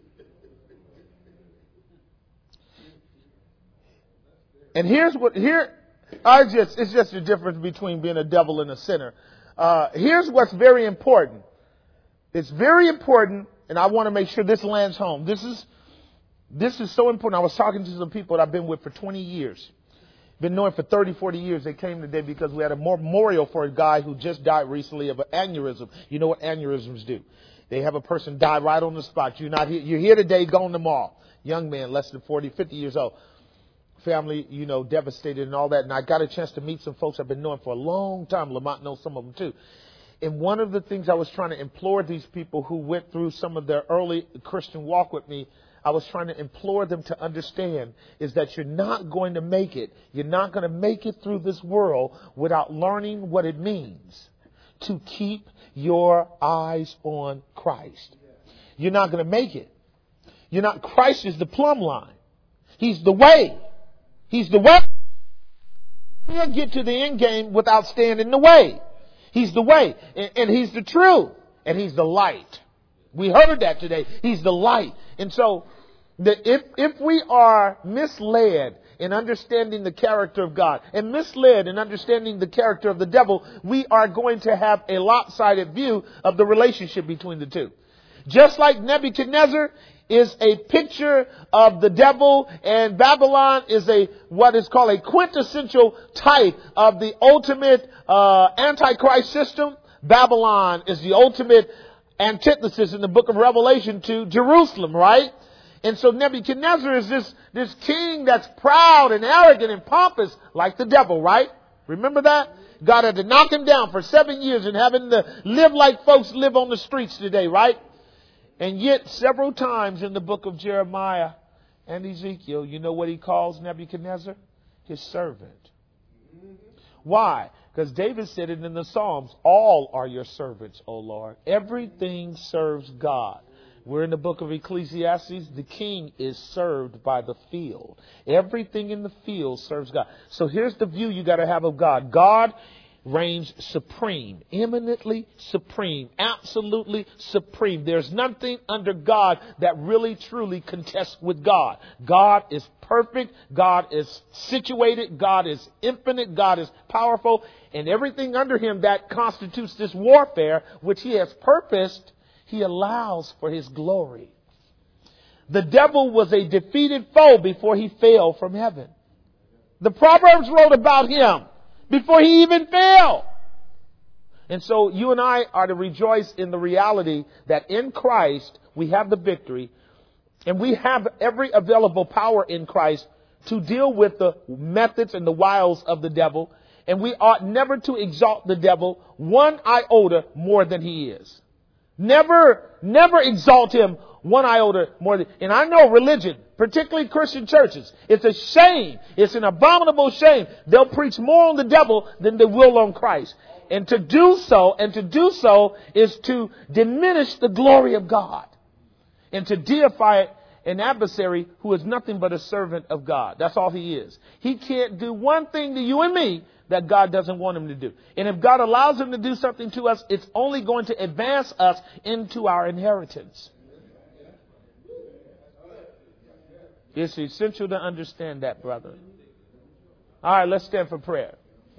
And here's what, here, I just, it's just the difference between being a devil and a sinner. Uh, here's what's very important. It's very important, and I want to make sure this lands home. This is, this is so important. I was talking to some people that I've been with for twenty years. Been knowing for thirty, forty years. They came today because we had a memorial for a guy who just died recently of an aneurysm. You know what aneurysms do? They have a person die right on the spot. You're not here. You're here today, gone tomorrow. Young man, less than forty, fifty years old. Family, you know, devastated and all that. And I got a chance to meet some folks I've been knowing for a long time. Lamont knows some of them too. And one of the things I was trying to implore these people who went through some of their early Christian walk with me, I was trying to implore them to understand is that you're not going to make it. You're not going to make it through this world without learning what it means to keep your eyes on Christ. You're not going to make it. You're not. Christ is the plumb line. He's the way. He's the way. You can't get to the end game without staying in the way. He's the way. And, and He's the truth. And He's the light. We heard that today. He's the light. And so the, if, if we are misled in understanding the character of God and misled in understanding the character of the devil, we are going to have a lopsided view of the relationship between the two. Just like Nebuchadnezzar is a picture of the devil and Babylon is a what is called a quintessential type of the ultimate uh, antichrist system. Babylon is the ultimate antithesis in the book of Revelation to Jerusalem, right? And so Nebuchadnezzar is this, this king that's proud and arrogant and pompous like the devil, right? Remember that? God had to knock him down for seven years and having to live like folks live on the streets today, right? And yet several times in the book of Jeremiah and Ezekiel, you know what he calls Nebuchadnezzar? His servant. Why? Because David said it in the Psalms, all are your servants, O Lord. Everything serves God. We're in the book of Ecclesiastes. The king is served by the field. Everything in the field serves God. So here's the view you got to have of God. God reigns supreme, eminently supreme, absolutely supreme. There's nothing under God that really truly contests with God. God is perfect. God is situated. God is infinite. God is powerful. And everything under Him that constitutes this warfare, which He has purposed, He allows for His glory. The devil was a defeated foe before he fell from heaven. The Proverbs wrote about him before he even fell. And so you and I are to rejoice in the reality that in Christ we have the victory and we have every available power in Christ to deal with the methods and the wiles of the devil. And we ought never to exalt the devil one iota more than he is. Never, never exalt him one iota more than, and I know religion, particularly Christian churches, it's a shame. It's an abominable shame. They'll preach more on the devil than they will on Christ. And to do so, and to do so is to diminish the glory of God and to deify an adversary who is nothing but a servant of God. That's all he is. He can't do one thing to you and me that God doesn't want him to do. And if God allows him to do something to us, it's only going to advance us into our inheritance. It's essential to understand that, brother. All right, let's stand for prayer.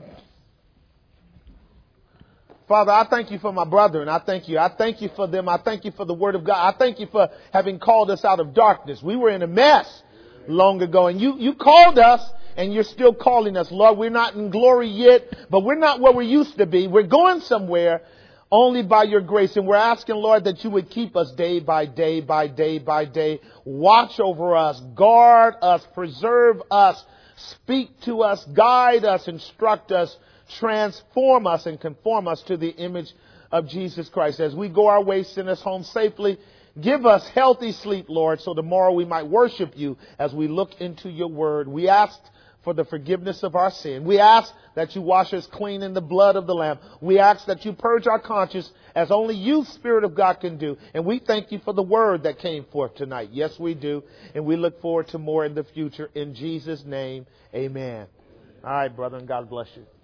Father, I thank you for my brother, and I thank you. I thank you for them. I thank you for the word of God. I thank you for having called us out of darkness. We were in a mess long ago, and you, you called us, and you're still calling us. Lord, we're not in glory yet, but we're not where we used to be. We're going somewhere only by your grace. And we're asking, Lord, that you would keep us day by day, by day, by day. Watch over us, guard us, preserve us, speak to us, guide us, instruct us, transform us, and conform us to the image of Jesus Christ. As we go our way, send us home safely. Give us healthy sleep, Lord, so tomorrow we might worship you as we look into your word. We ask for the forgiveness of our sin. We ask that you wash us clean in the blood of the Lamb. We ask that you purge our conscience as only you, Spirit of God, can do. And we thank you for the word that came forth tonight. Yes, we do. And we look forward to more in the future. In Jesus' name, amen. All right, brother, and God bless you.